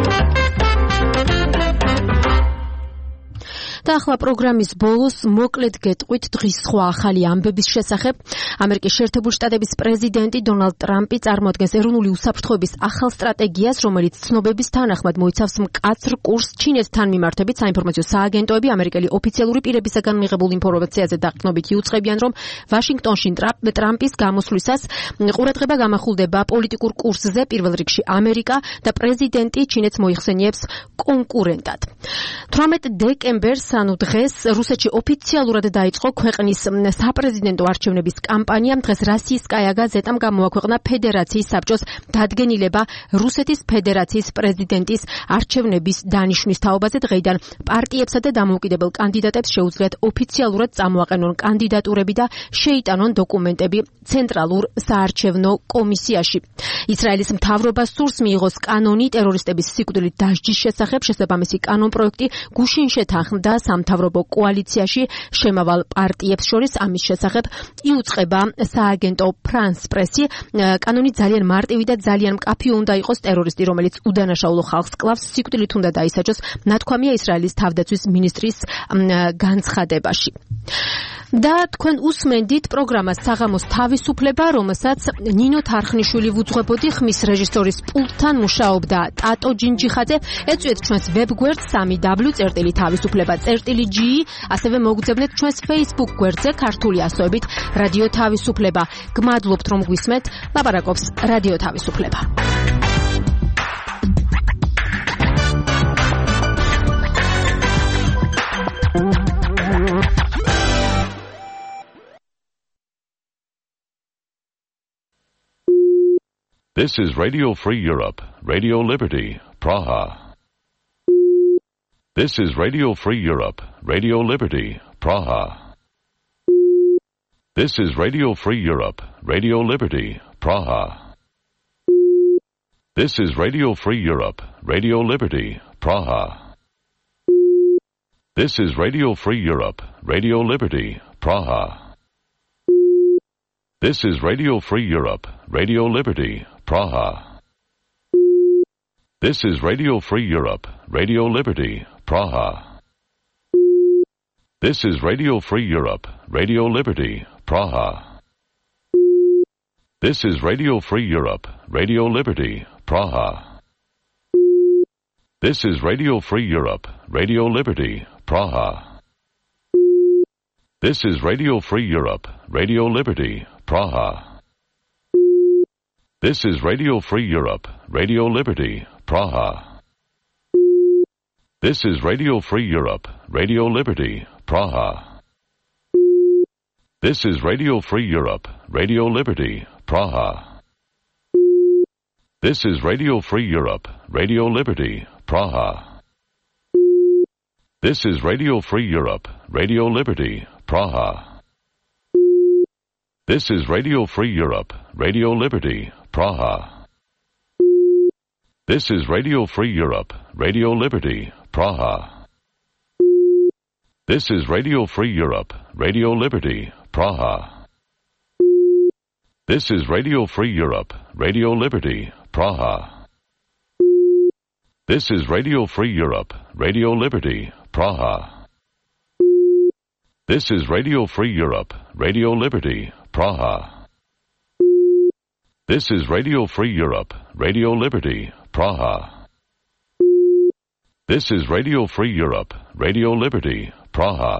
და ახლა პროგრამის ბოლოს მოკლედ გეტყვით დღის სხვა ახალი ამბების შესახებ. ამერიკის შეერთებული შტატების პრეზიდენტი დონალდ ტრამპი წარმოადგენს ეროვნული უსაფრთხოების ახალ სტრატეგიას, რომელიც ცნობების თანახმად მოიცავს მკაცრ კურსს ჩინეთთან მიმართებით. საინფორმაციო სააგენტოები ამერიკელი ოფიციალური პირებისაგან მიღებულ ინფორმაციაზე დაყრდნობით იუწყებიან, რომ ვაშინგტონში ტრამპის გამოსვლისას ყურადღება გამახულდება პოლიტიკურ კურსზე, პირველ რიგში ამერიკა და პრეზიდენტი ჩინეთს მოიხსენიებს კონკურენტად. 18 დეკემბერს ანუ დღეს რუსეთში ოფიციალურად დაიწყო ქვეყნის საპრეზიდენტო არჩევნების კამპანია. დღეს რასიისკაია გაზეტამ გამოაქვეყნა ფედერაციის საბჭოს დადგენილება რუსეთის ფედერაციის პრეზიდენტის არჩევნების დანიშვნის თაობაზე. დღეიდან პარტიებსა და დამოუკიდებელ კანდიდატებს შეუძლიათ ოფიციალურად წამოაყენონ კანდიდატურები და შეიტანონ დოკუმენტები ცენტრალურ საარჩევნო კომისიაში. ისრაელის მთავრობას სურს მიიღოს კანონი ტერორისტების სიკვდილით დასჯის შესახებ. შესაბამისი კანონ პროექტი გუშინ შეთანხმდა სამთავრობო კოალიციაში შემავალ პარტიებს შორის. ამის შესახებ იუწყება სააგენტო France Press-ი. კანონი ძალიან მარტივი და ძალიან მკაფიო უნდა იყოს. ტერორისტი, რომელიც უდანაშაულო ხალხს კლავს, სიკვდილით უნდა დაისაჯოს, ნათქვამია ისრაელის თავდაცვის მინისტრის განცხადებაში. და თქვენ უსმენდით პროგრამას საღამოს თავისუფლება, რომელსაც ნინო თარხნიშვილი ვუძღვებოდი, ხმის რეჟისორის პულტთან მუშაობდა ტატო ჯინჯიხაძე. ეწვიეთ ჩვენს ვებგვერდს www.თავისუფლება.gi, ასევე მოგძებნეთ ჩვენს Facebook გვერდზე ქართული ასოებით რადიო თავისუფლება. გმადლობთ რომ გვისმენთ. ლაპარაკობს რადიო თავისუფლება. This is Radio Free Europe, Radio Liberty, Praha. This is Radio Free Europe, Radio Liberty, Praha. This is Radio Free Europe, Radio Liberty, Praha. This is Radio Free Europe, Radio Liberty, Praha. This is Radio Free Europe, Radio Liberty, Praha. This is Radio Free Europe, Radio Liberty, Praha. This is Radio Free Europe, Radio Liberty, Praha. This is Radio Free Europe, Radio Liberty, Praha. This is Radio Free Europe, Radio Liberty, Praha. This is Radio Free Europe, Radio Liberty, Praha. This is Radio Free Europe, Radio Liberty, Praha. This is Radio Free Europe, Radio Liberty, Praha. This is Radio Free Europe, Radio Liberty, Praha. This is Radio Free Europe, Radio Liberty, Praha. This is Radio Free Europe, Radio Liberty, Praha. This is Radio Free Europe, Radio Liberty, Praha. This is Radio Free Europe, Radio Liberty, Praha. This is Radio Free Europe, Radio Liberty, Praha. This is Radio Free Europe, Radio Liberty, Praha. This is Radio Free Europe, Radio Liberty, Praha. This is Radio Free Europe, Radio Liberty, Praha. This is Radio Free Europe, Radio Liberty, Praha. This is Radio Free Europe, Radio Liberty, Praha. This is Radio Free Europe, Radio Liberty, Praha.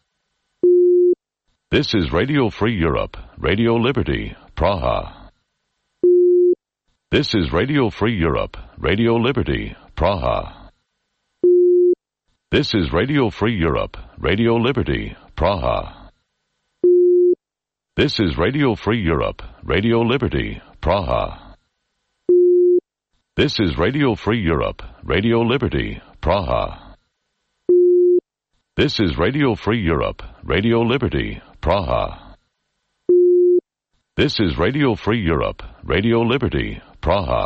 This is Radio Free Europe, Radio Liberty, Praha. This is Radio Free Europe, Radio Liberty, Praha. This is Radio Free Europe, Radio Liberty, Praha. This is Radio Free Europe, Radio Liberty, Praha. This is Radio Free Europe, Radio Liberty, Praha. This is Radio Free Europe, Radio Liberty, Praha. This is Radio Free Europe, Radio Liberty, Praha.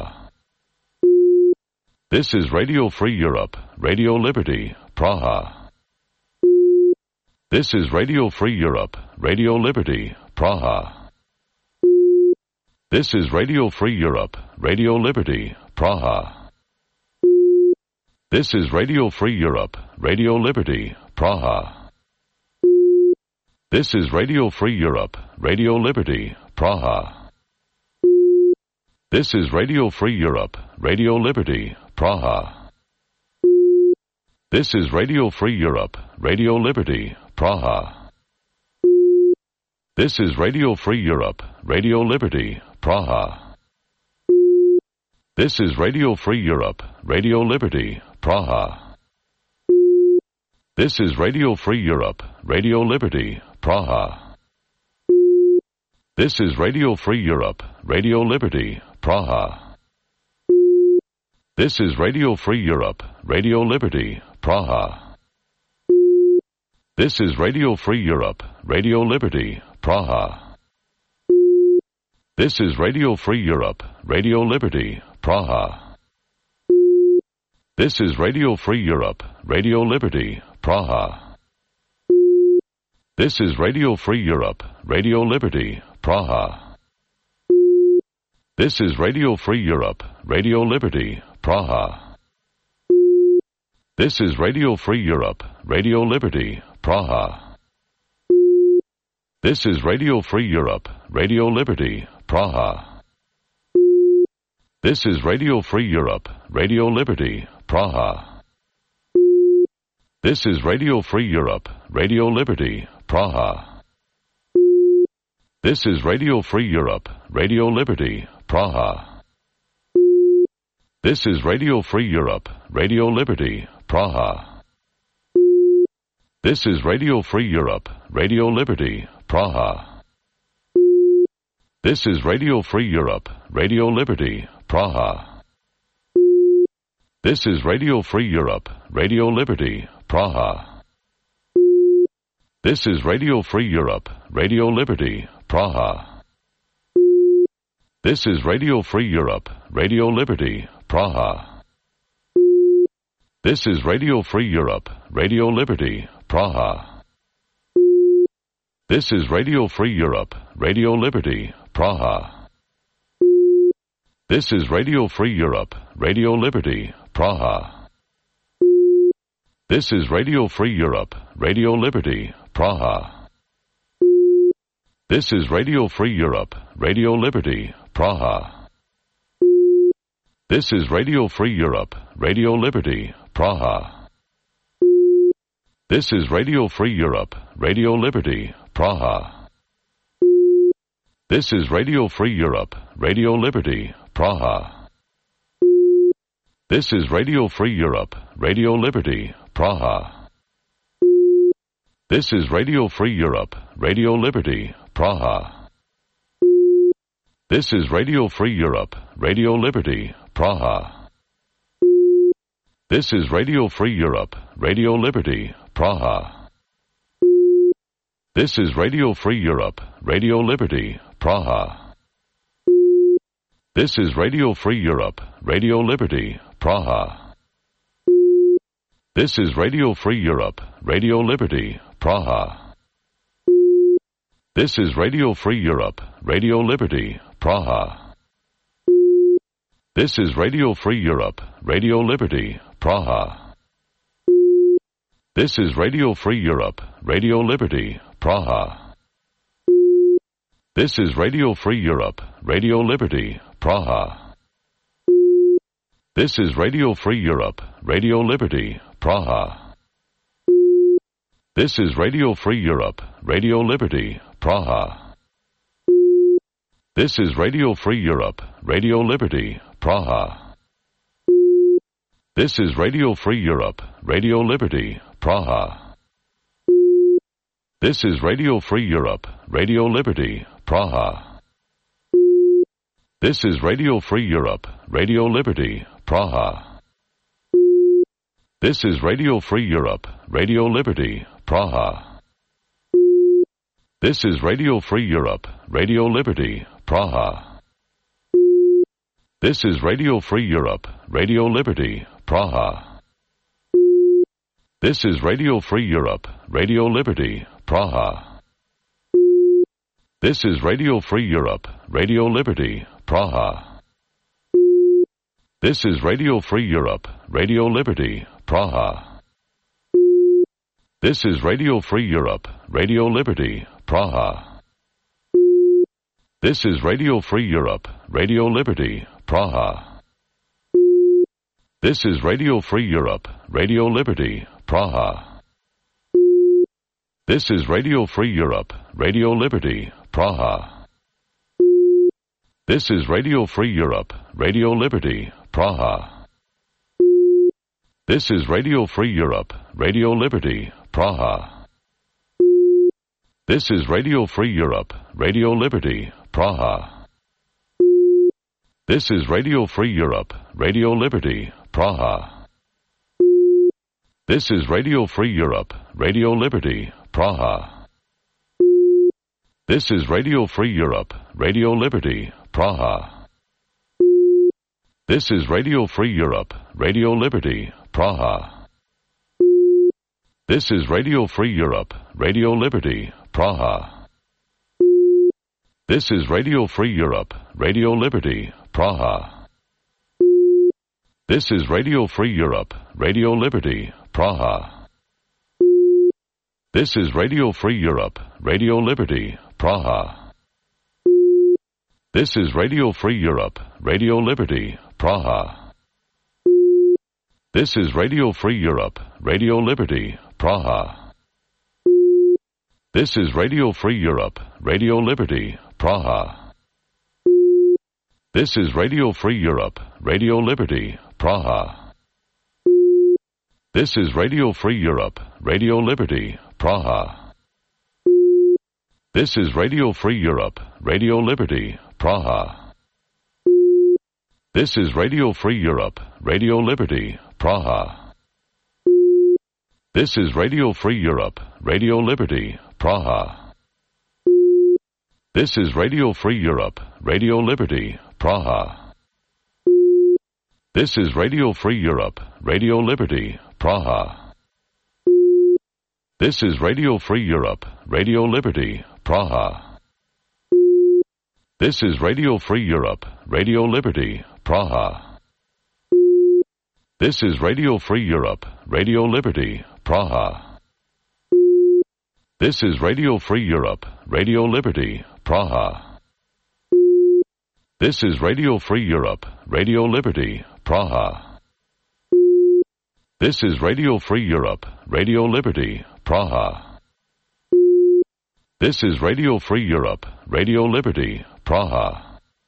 This is Radio Free Europe, Radio Liberty, Praha. This is Radio Free Europe, Radio Liberty, Praha. This is Radio Free Europe, Radio Liberty, Praha. This is Radio Free Europe, Radio Liberty, Praha. This is Radio Free Europe, Radio Liberty, Praha. This is Radio Free Europe, Radio Liberty, Praha. This is Radio Free Europe, Radio Liberty, Praha. This is Radio Free Europe, Radio Liberty, Praha. This is Radio Free Europe, Radio Liberty, Praha. This is Radio Free Europe, Radio Liberty, Praha. This is Radio Free Europe, Radio Liberty, Praha. This is Radio Free Europe, Radio Liberty, Praha. This is Radio Free Europe, Radio Liberty, Praha. This is Radio Free Europe, Radio Liberty, Praha. This is Radio Free Europe, Radio Liberty, Praha. This is Radio Free Europe, Radio Liberty, Praha. This is Radio Free Europe, Radio Liberty, Praha. This is Radio Free Europe, Radio Liberty, Praha. This is Radio Free Europe, Radio Liberty, Praha. This is Radio Free Europe, Radio Liberty, Praha. This is Radio Free Europe, Radio Liberty, Praha. This is Radio Free Europe, Radio Liberty, Praha. This is Radio Free Europe, Radio Liberty, Praha. This is Radio Free Europe, Radio Liberty, Praha. This is Radio Free Europe, Radio Liberty, Praha. This is Radio Free Europe, Radio Liberty, Praha. This is Radio Free Europe, Radio Liberty, Praha. This is Radio Free Europe, Radio Liberty, Praha. This is Radio Free Europe, Radio Liberty, Praha. This is Radio Free Europe, Radio Liberty, Praha. This is Radio Free Europe, Radio Liberty, Praha. This is Radio Free Europe, Radio Liberty, Praha. This is Radio Free Europe, Radio Liberty, Praha. This is Radio Free Europe, Radio Liberty, Praha. This is Radio Free Europe, Radio Liberty, Praha. This is Radio Free Europe, Radio Liberty, Praha. This is Radio Free Europe, Radio Liberty, Praha. This is Radio Free Europe, Radio Liberty, Praha. This is Radio Free Europe, Radio Liberty, Praha. This is Radio Free Europe, Radio Liberty, Praha. This is Radio Free Europe, Radio Liberty, Praha. This is Radio Free Europe, Radio Liberty, Praha. This is Radio Free Europe, Radio Liberty, Praha. This is Radio Free Europe, Radio Liberty, Praha. This is Radio Free Europe, Radio Liberty, Praha. This is Radio Free Europe, Radio Liberty, Praha. This is Radio Free Europe, Radio Liberty, Praha. This is Radio Free Europe, Radio Liberty, Praha. This is Radio Free Europe, Radio Liberty, Praha. This is Radio Free Europe, Radio Liberty, Praha. This is Radio Free Europe, Radio Liberty, Praha. This is Radio Free Europe, Radio Liberty, Praha. This is Radio Free Europe, Radio Liberty, Praha. This is Radio Free Europe, Radio Liberty, Praha. This is Radio Free Europe, Radio Liberty, Praha. This is Radio Free Europe, Radio Liberty, Praha. This is Radio Free Europe, Radio Liberty, Praha. This is Radio Free Europe, Radio Liberty, Praha. This is Radio Free Europe, Radio Liberty, Praha. This is Radio Free Europe, Radio Liberty, Praha. This is Radio Free Europe, Radio Liberty, Praha. This is Radio Free Europe, Radio Liberty, Praha. This is Radio Free Europe, Radio Liberty, Praha. This is Radio Free Europe, Radio Liberty, Praha. This is Radio Free Europe, Radio Liberty, Praha. This is Radio Free Europe, Radio Liberty, Praha. This is Radio Free Europe, Radio Liberty, Praha. This is Radio Free Europe, Radio Liberty, Praha. This is Radio Free Europe, Radio Liberty, Praha. This is Radio Free Europe, Radio Liberty, Praha. This is Radio Free Europe, Radio Liberty, Praha. This is Radio Free Europe, Radio Liberty, Praha. This is Radio Free Europe, Radio Liberty, Praha. This is Radio Free Europe, Radio Liberty, Praha. This is Radio Free Europe, Radio Liberty, Praha. This is Radio Free Europe, Radio Liberty, Praha. This is Radio Free Europe, Radio Liberty, Praha. This is Radio Free Europe, Radio Liberty, Praha. This is Radio Free Europe, Radio Liberty, Praha. This is Radio Free Europe, Radio Liberty, Praha. This is Radio Free Europe, Radio Liberty, Praha. This is Radio Free Europe, Radio Liberty, Praha. This is Radio Free Europe, Radio Liberty, Praha. This is Radio Free Europe, Radio Liberty, Praha. This is Radio Free Europe, Radio Liberty, Praha. This is Radio Free Europe, Radio Liberty, Praha. This is Radio Free Europe, Radio Liberty, Praha. This is Radio Free Europe, Radio Liberty, Praha. This is Radio Free Europe, Radio Liberty, Praha. This is Radio Free Europe, Radio Liberty, Praha. This is Radio Free Europe, Radio Liberty, Praha.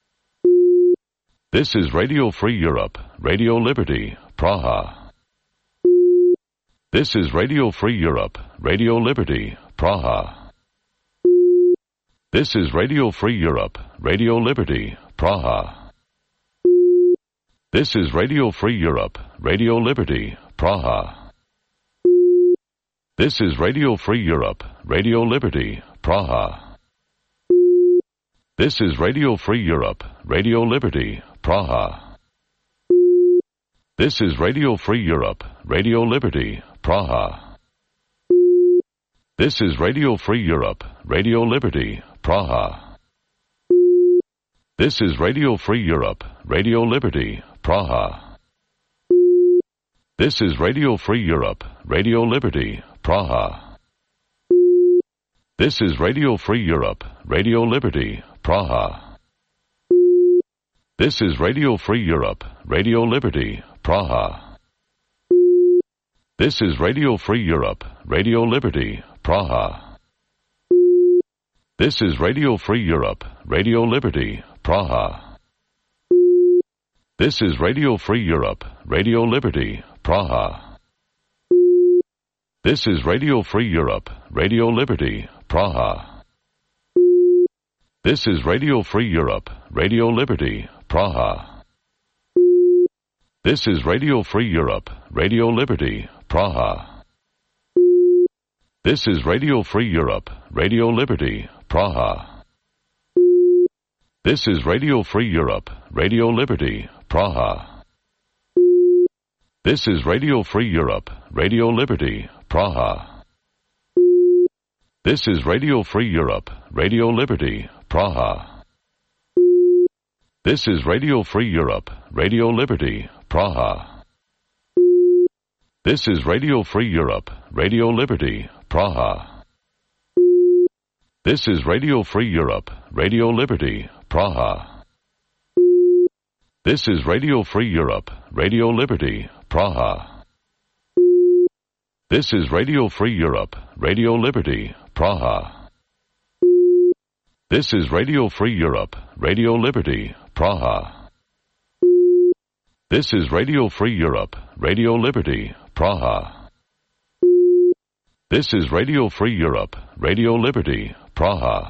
This is Radio Free Europe, Radio Liberty, Praha. This is Radio Free Europe, Radio Liberty, Praha. This is Radio Free Europe, Radio Liberty, Praha. This is Radio Free Europe, Radio Liberty, Praha. This is Radio Free Europe, Radio Liberty, Praha. This is Radio Free Europe, Radio Liberty, Praha. This is Radio Free Europe, Radio Liberty, Praha. This is Radio Free Europe, Radio Liberty, Praha. This is Radio Free Europe, Radio Liberty, Praha. This is Radio Free Europe, Radio Liberty, Praha. This is Radio Free Europe, Radio Liberty, Praha. This is Radio Free Europe, Radio Liberty, Praha. This is Radio Free Europe, Radio Liberty, Praha. This is Radio Free Europe, Radio Liberty, Praha. This is Radio Free Europe, Radio Liberty, Praha. This is Radio Free Europe, Radio Liberty, Praha. This is Radio Free Europe, Radio Liberty, Praha. This is Radio Free Europe, Radio Liberty, Praha. This is Radio Free Europe, Radio Liberty, Praha. This is Radio Free Europe, Radio Liberty, Praha. This is Radio Free Europe, Radio Liberty, Praha. This is Radio Free Europe, Radio Liberty, Praha. This is Radio Free Europe, Radio Liberty, Praha. This is Radio Free Europe, Radio Liberty, Praha. This is Radio Free Europe, Radio Liberty, Praha. This is Radio Free Europe, Radio Liberty, Praha. This is Radio Free Europe, Radio Liberty, Praha. This is Radio Free Europe, Radio Liberty, Praha. This is Radio Free Europe, Radio Liberty, Praha. This is Radio Free Europe, Radio Liberty, Praha.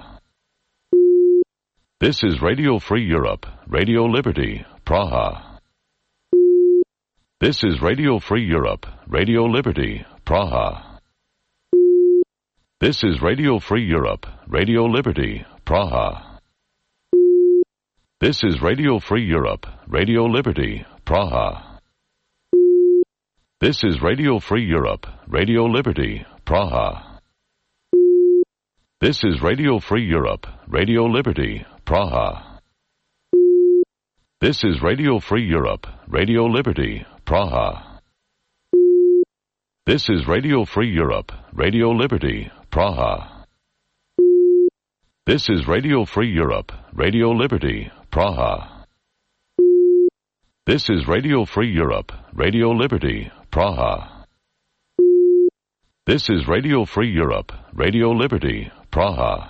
This is Radio Free Europe, Radio Liberty, Praha. This is Radio Free Europe, Radio Liberty, Praha. This is Radio Free Europe, Radio Liberty, Praha. This is Radio Free Europe, Radio Liberty, Praha. This is Radio Free Europe, Radio Liberty, Praha. This is Radio Free Europe, Radio Liberty, Praha. This is Radio Free Europe, Radio Liberty, Praha. This is Radio Free Europe, Radio Liberty, Praha. This is Radio Free Europe, Radio Liberty, Praha. This is Radio Free Europe, Radio Liberty, Praha. This is Radio Free Europe, Radio Liberty, Praha.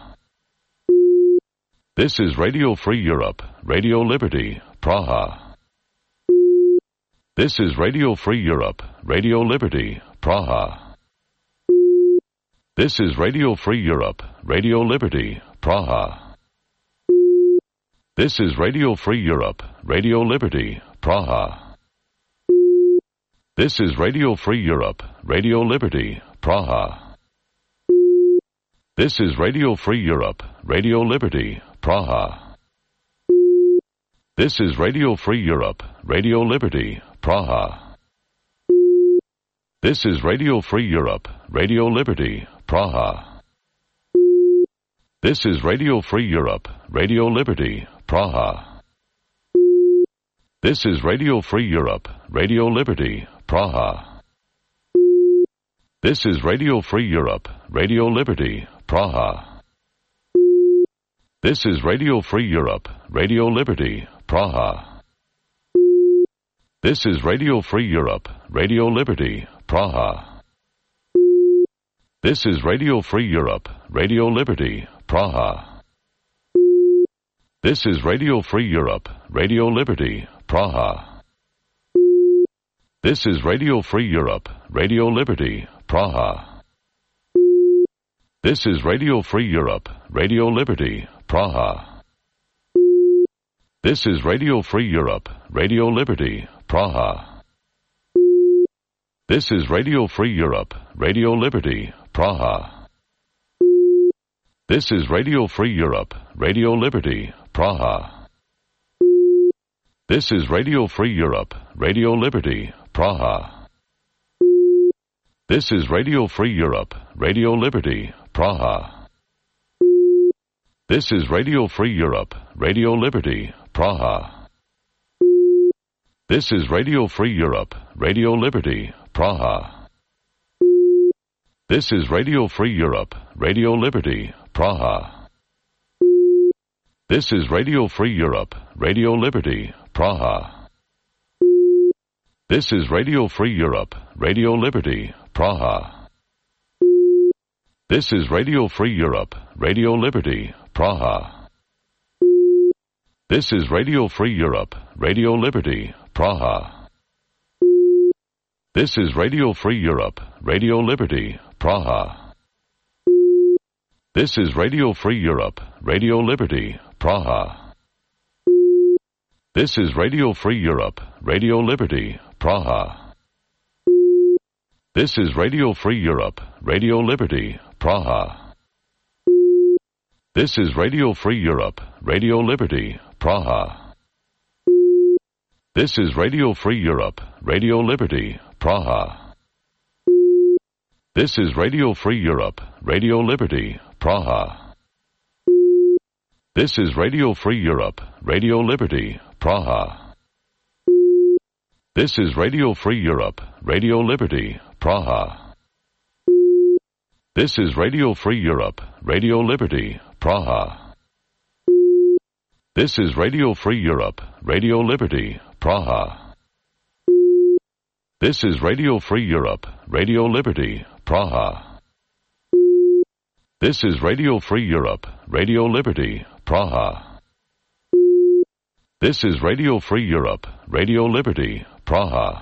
This is Radio Free Europe, Radio Liberty, Praha. This is Radio Free Europe, Radio Liberty, Praha. This is Radio Free Europe, Radio Liberty, Praha. This is Radio Free Europe, Radio Liberty, Praha. This is Radio Free Europe, Radio Liberty, Praha. This is Radio Free Europe, Radio Liberty, Praha. This is Radio Free Europe, Radio Liberty, Praha. This is Radio Free Europe, Radio Liberty, Praha. This is Radio Free Europe, Radio Liberty, Praha. This is Radio Free Europe, Radio Liberty, Praha. This is Radio Free Europe, Radio Liberty, Praha. This is Radio Free Europe, Radio Liberty, Praha. This is Radio Free Europe, Radio Liberty, Praha. This is Radio Free Europe, Radio Liberty, Praha. This is Radio Free Europe, Radio Liberty, Praha. This is Radio Free Europe, Radio Liberty, Praha. This is Radio Free Europe, Radio Liberty, Praha. This is Radio Free Europe, Radio Liberty, Praha. This is Radio Free Europe, Radio Liberty, Praha. This is Radio Free Europe, Radio Liberty, Praha. This is Radio Free Europe, Radio Liberty, Praha. This is Radio Free Europe, Radio Liberty, Praha. This is Radio Free Europe, Radio Liberty, Praha. This is Radio Free Europe, Radio Liberty, Praha. This is Radio Free Europe, Radio Liberty, Praha. This is Radio Free Europe, Radio Liberty, Praha. This is Radio Free Europe, Radio Liberty, Praha. This is Radio Free Europe, Radio Liberty, Praha. This is Radio Free Europe, Radio Liberty, Praha. This is Radio Free Europe, Radio Liberty, Praha. This is Radio Free Europe, Radio Liberty, Praha. This is Radio Free Europe, Radio Liberty, Praha. This is Radio Free Europe, Radio Liberty, Praha. This is Radio Free Europe, Radio Liberty, Praha. This is Radio Free Europe, Radio Liberty, Praha. This is Radio Free Europe, Radio Liberty, Praha. This is Radio Free Europe, Radio Liberty, Praha. This is Radio Free Europe, Radio Liberty, Praha. This is Radio Free Europe, Radio Liberty, Praha. This is Radio Free Europe, Radio Liberty, Praha. This is Radio Free Europe, Radio Liberty, Praha. This is Radio Free Europe, Radio Liberty, Praha. This is Radio Free Europe, Radio Liberty, Praha.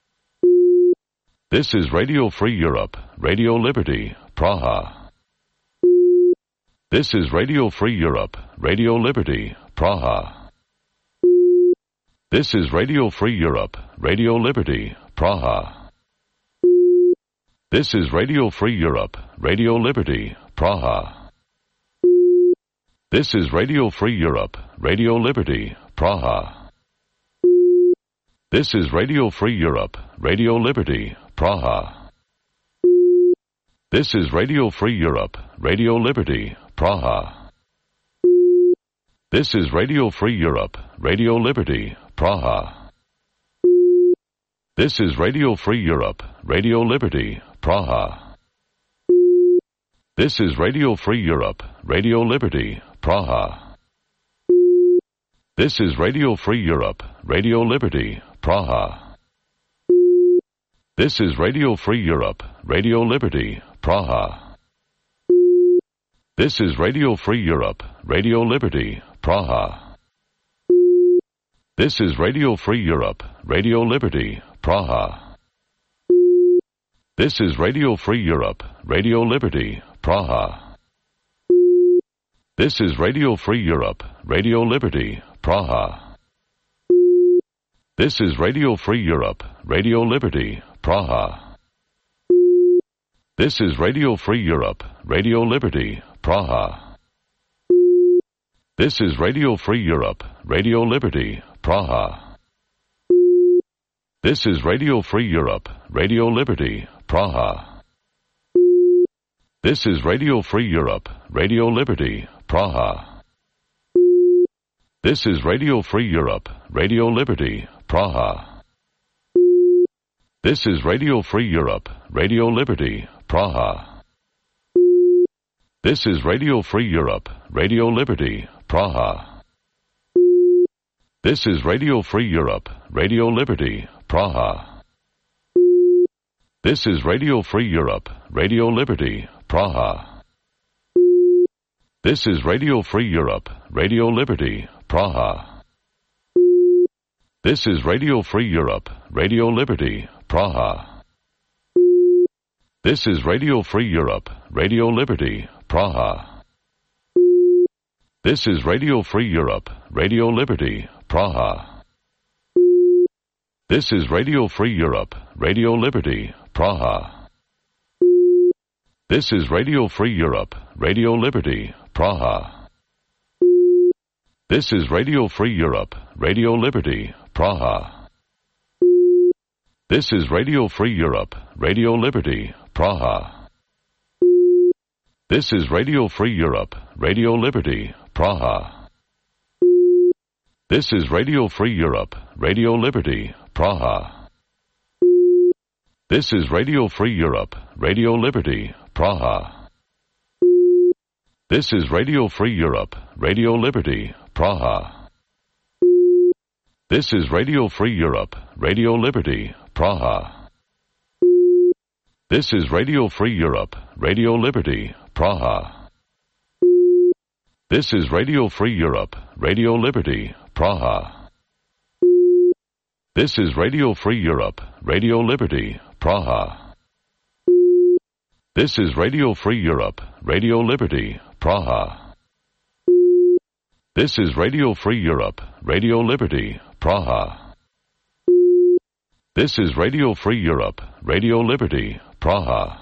This is Radio Free Europe, Radio Liberty, Praha. This is Radio Free Europe, Radio Liberty, Praha. This is Radio Free Europe, Radio Liberty, Praha. This is Radio Free Europe, Radio Liberty, Praha. This is Radio Free Europe, Radio Liberty, Praha. This is Radio Free Europe, Radio Liberty, Praha. This is Radio Free Europe, Radio Liberty, Praha. This is Radio Free Europe, Radio Liberty, Praha. This is Radio Free Europe, Radio Liberty, Praha. This is Radio Free Europe, Radio Liberty, Praha. This is Radio Free Europe, Radio Liberty, Praha. This is Radio Free Europe, Radio Liberty, Praha. This is Radio Free Europe, Radio Liberty, Praha. This is Radio Free Europe, Radio Liberty, Praha. This is Radio Free Europe, Radio Liberty, Praha. This is Radio Free Europe, Radio Liberty, Praha. This is Radio Free Europe, Radio Liberty, Praha. This is Radio Free Europe, Radio Liberty, Praha. This is Radio Free Europe, Radio Liberty, Praha. This is Radio Free Europe, Radio Liberty, Praha. This is Radio Free Europe, Radio Liberty, Praha. This is Radio Free Europe, Radio Liberty, Praha. This is Radio Free Europe, Radio Liberty, Praha. This is Radio Free Europe, Radio Liberty, Praha. This is Radio Free Europe, Radio Liberty, Praha. This is Radio Free Europe, Radio Liberty, Praha. This is Radio Free Europe, Radio Liberty, Praha. This is Radio Free Europe, Radio Liberty, Praha. This is Radio Free Europe, Radio Liberty, Praha. This is Radio Free Europe, Radio Liberty, Praha. This is Radio Free Europe, Radio Liberty, Praha. This is Radio Free Europe, Radio Liberty, Praha. This is Radio Free Europe, Radio Liberty, Praha. This is Radio Free Europe, Radio Liberty, Praha. This is Radio Free Europe, Radio Liberty, Praha. This is Radio Free Europe, Radio Liberty, Praha. This is Radio Free Europe, Radio Liberty, Praha. This is Radio Free Europe, Radio Liberty, Praha. This is Radio Free Europe, Radio Liberty, Praha. This is Radio Free Europe, Radio Liberty, Praha. This is Radio Free Europe, Radio Liberty, Praha. This is Radio Free Europe, Radio Liberty, Praha. This is Radio Free Europe, Radio Liberty, Praha. This is Radio Free Europe, Radio Liberty, Praha. This is Radio Free Europe, Radio Liberty, Praha.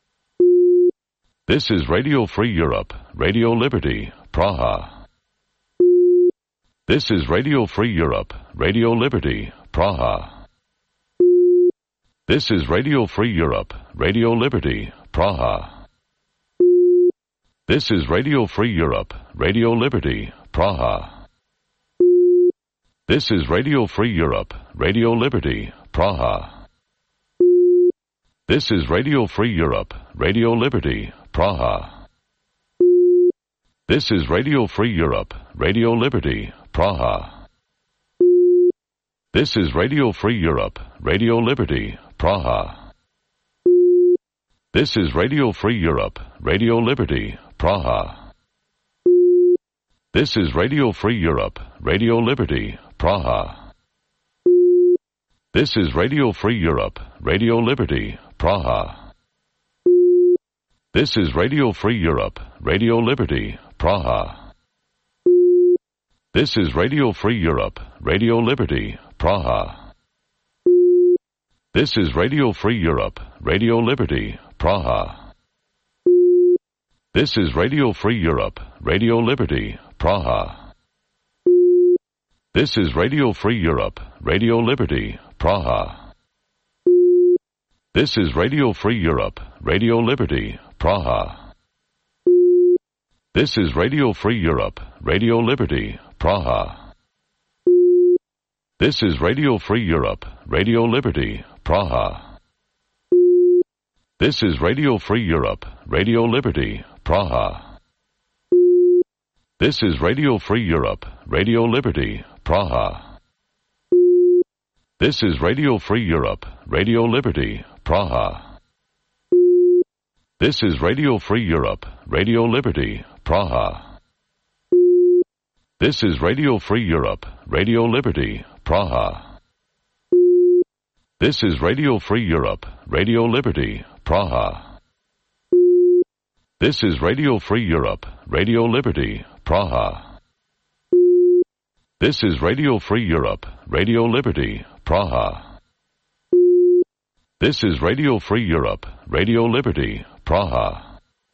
This is Radio Free Europe, Radio Liberty, Praha. This is Radio Free Europe, Radio Liberty, Praha. This is Radio Free Europe, Radio Liberty, Praha. This is Radio Free Europe, Radio Liberty, Praha. This is Radio Free Europe, Radio Liberty, Praha. This is Radio Free Europe, Radio Liberty, Praha. This is Radio Free Europe, Radio Liberty, Praha. This is Radio Free Europe, Radio Liberty, Praha. This is Radio Free Europe, Radio Liberty, Praha. This is Radio Free Europe, Radio Liberty, Praha. This is Radio Free Europe, Radio Liberty, Praha. This is Radio Free Europe, Radio Liberty, Praha. This is Radio Free Europe, Radio Liberty, Praha. This is Radio Free Europe, Radio Liberty, Praha. This is Radio Free Europe, Radio Liberty, Praha. This is Radio Free Europe, Radio Liberty, Praha. This is Radio Free Europe, Radio Liberty, Praha. This is Radio Free Europe, Radio Liberty, Praha. This is Radio Free Europe, Radio Liberty, Praha. This is Radio Free Europe, Radio Liberty, Praha. This is Radio Free Europe, Radio Liberty, Praha. This is Radio Free Europe, Radio Liberty, Praha. This is Radio Free Europe, Radio Liberty, Praha. This is Radio Free Europe, Radio Liberty, Praha. This is Radio Free Europe, Radio Liberty, Praha. This is Radio Free Europe, Radio Liberty, Praha. This is Radio Free Europe, Radio Liberty, Praha. This is Radio Free Europe, Radio Liberty, Praha.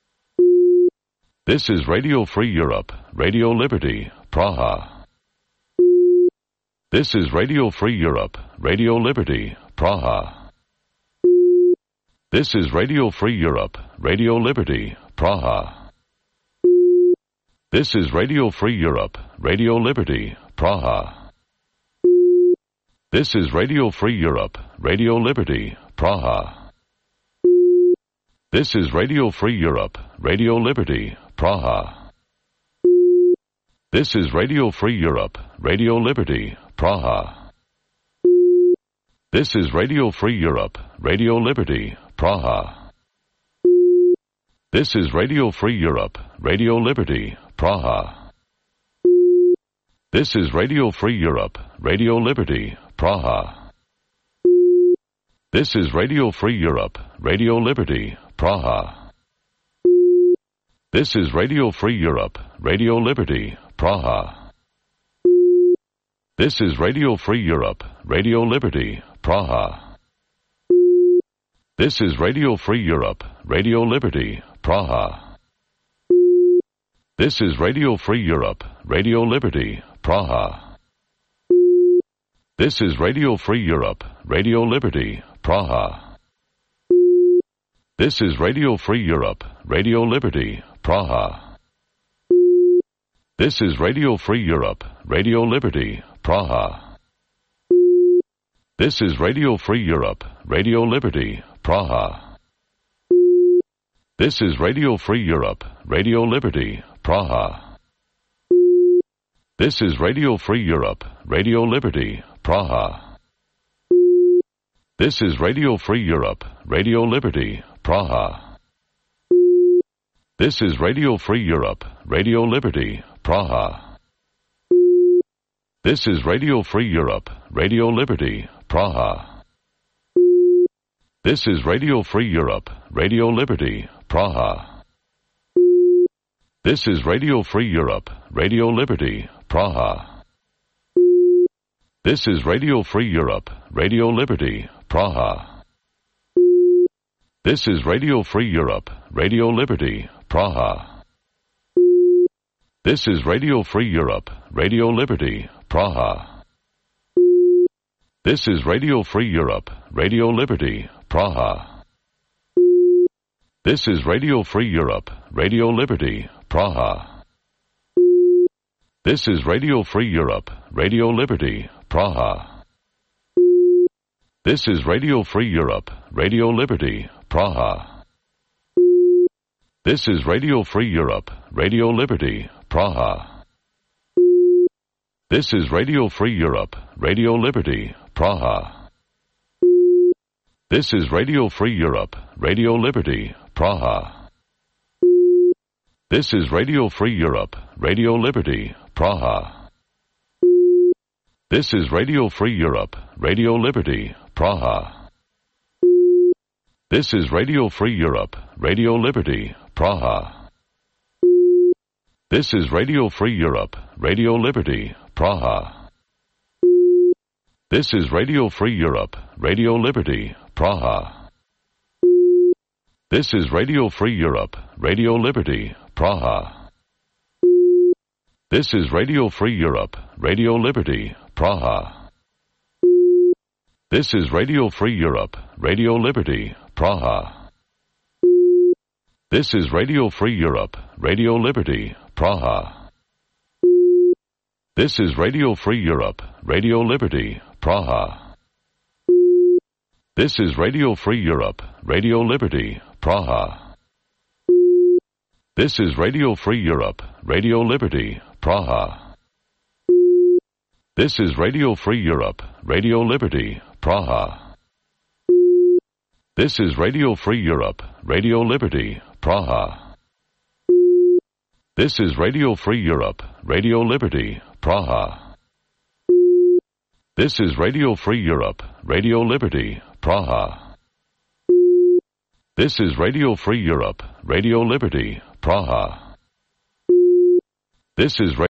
This is Radio Free Europe, Radio Liberty, Praha. This is Radio Free Europe, Radio Liberty, Praha. This is Radio Free Europe, Radio Liberty, Praha. This is Radio Free Europe, Radio Liberty, Praha. This is Radio Free Europe, Radio Liberty, Praha. This is Radio Free Europe, Radio Liberty, Praha. This is Radio Free Europe, Radio Liberty, Praha. This is Radio Free Europe, Radio Liberty, Praha. This is Radio Free Europe, Radio Liberty, Praha. This is Radio Free Europe, Radio Liberty, Praha. This is Radio Free Europe, Radio Liberty, Praha. This is Radio Free Europe, Radio Liberty, Praha. This is Radio Free Europe, Radio Liberty, Praha. This is Radio Free Europe, Radio Liberty, Praha. This is Radio Free Europe, Radio Liberty, Praha. This is Radio Free Europe, Radio Liberty, Praha. This is Radio Free Europe, Radio Liberty, Praha. This is Radio Free Europe, Radio Liberty, Praha. This is Radio Free Europe, Radio Liberty, Praha. This is Radio Free Europe, Radio Liberty, Praha. This is Radio Free Europe, Radio Liberty, Praha. This is Radio Free Europe, Radio Liberty, Praha. This is Radio Free Europe, Radio Liberty, Praha. This is Radio Free Europe, Radio Liberty, Praha. This is Radio Free Europe, Radio Liberty, Praha. This is Radio Free Europe, Radio Liberty, Praha. This is Radio Free Europe, Radio Liberty, Praha. This is Radio Free Europe, Radio Liberty, Praha. This is Radio Free Europe, Radio Liberty, Praha. This is Radio Free Europe, Radio Liberty, Praha. This is Radio Free Europe, Radio Liberty, Praha. This is Radio Free Europe, Radio Liberty, Praha. This is Radio Free Europe, Radio Liberty, Praha. This is Radio Free Europe, Radio Liberty, Praha. This is Radio Free Europe, Radio Liberty, Praha. This is Radio Free Europe, Radio Liberty, Praha. This is Radio Free Europe, Radio Liberty, Praha. This is Radio Free Europe, Radio Liberty, Praha. This is Radio Free Europe, Radio Liberty, Praha. This is Radio Free Europe, Radio Liberty, Praha. This is Radio Free Europe, Radio Liberty, Praha. This is Radio Free Europe, Radio Liberty, Praha. This is Radio Free Europe, Radio Liberty, Praha. This is Radio Free Europe, Radio Liberty, Praha. This is Radio Free Europe, Radio Liberty, Praha. This is Radio Free Europe, Radio Liberty, Praha. This is Radio Free Europe, Radio Liberty, Praha. This is Radio Free Europe, Radio Liberty, Praha. This is Radio Free Europe, Radio Liberty, Praha. This is Radio Free Europe, Radio Liberty, Praha. This is Radio Free Europe, Radio Liberty, Praha. This is Radio Free Europe, Radio Liberty, Praha. This is Radio Free Europe, Radio Liberty, Praha. This is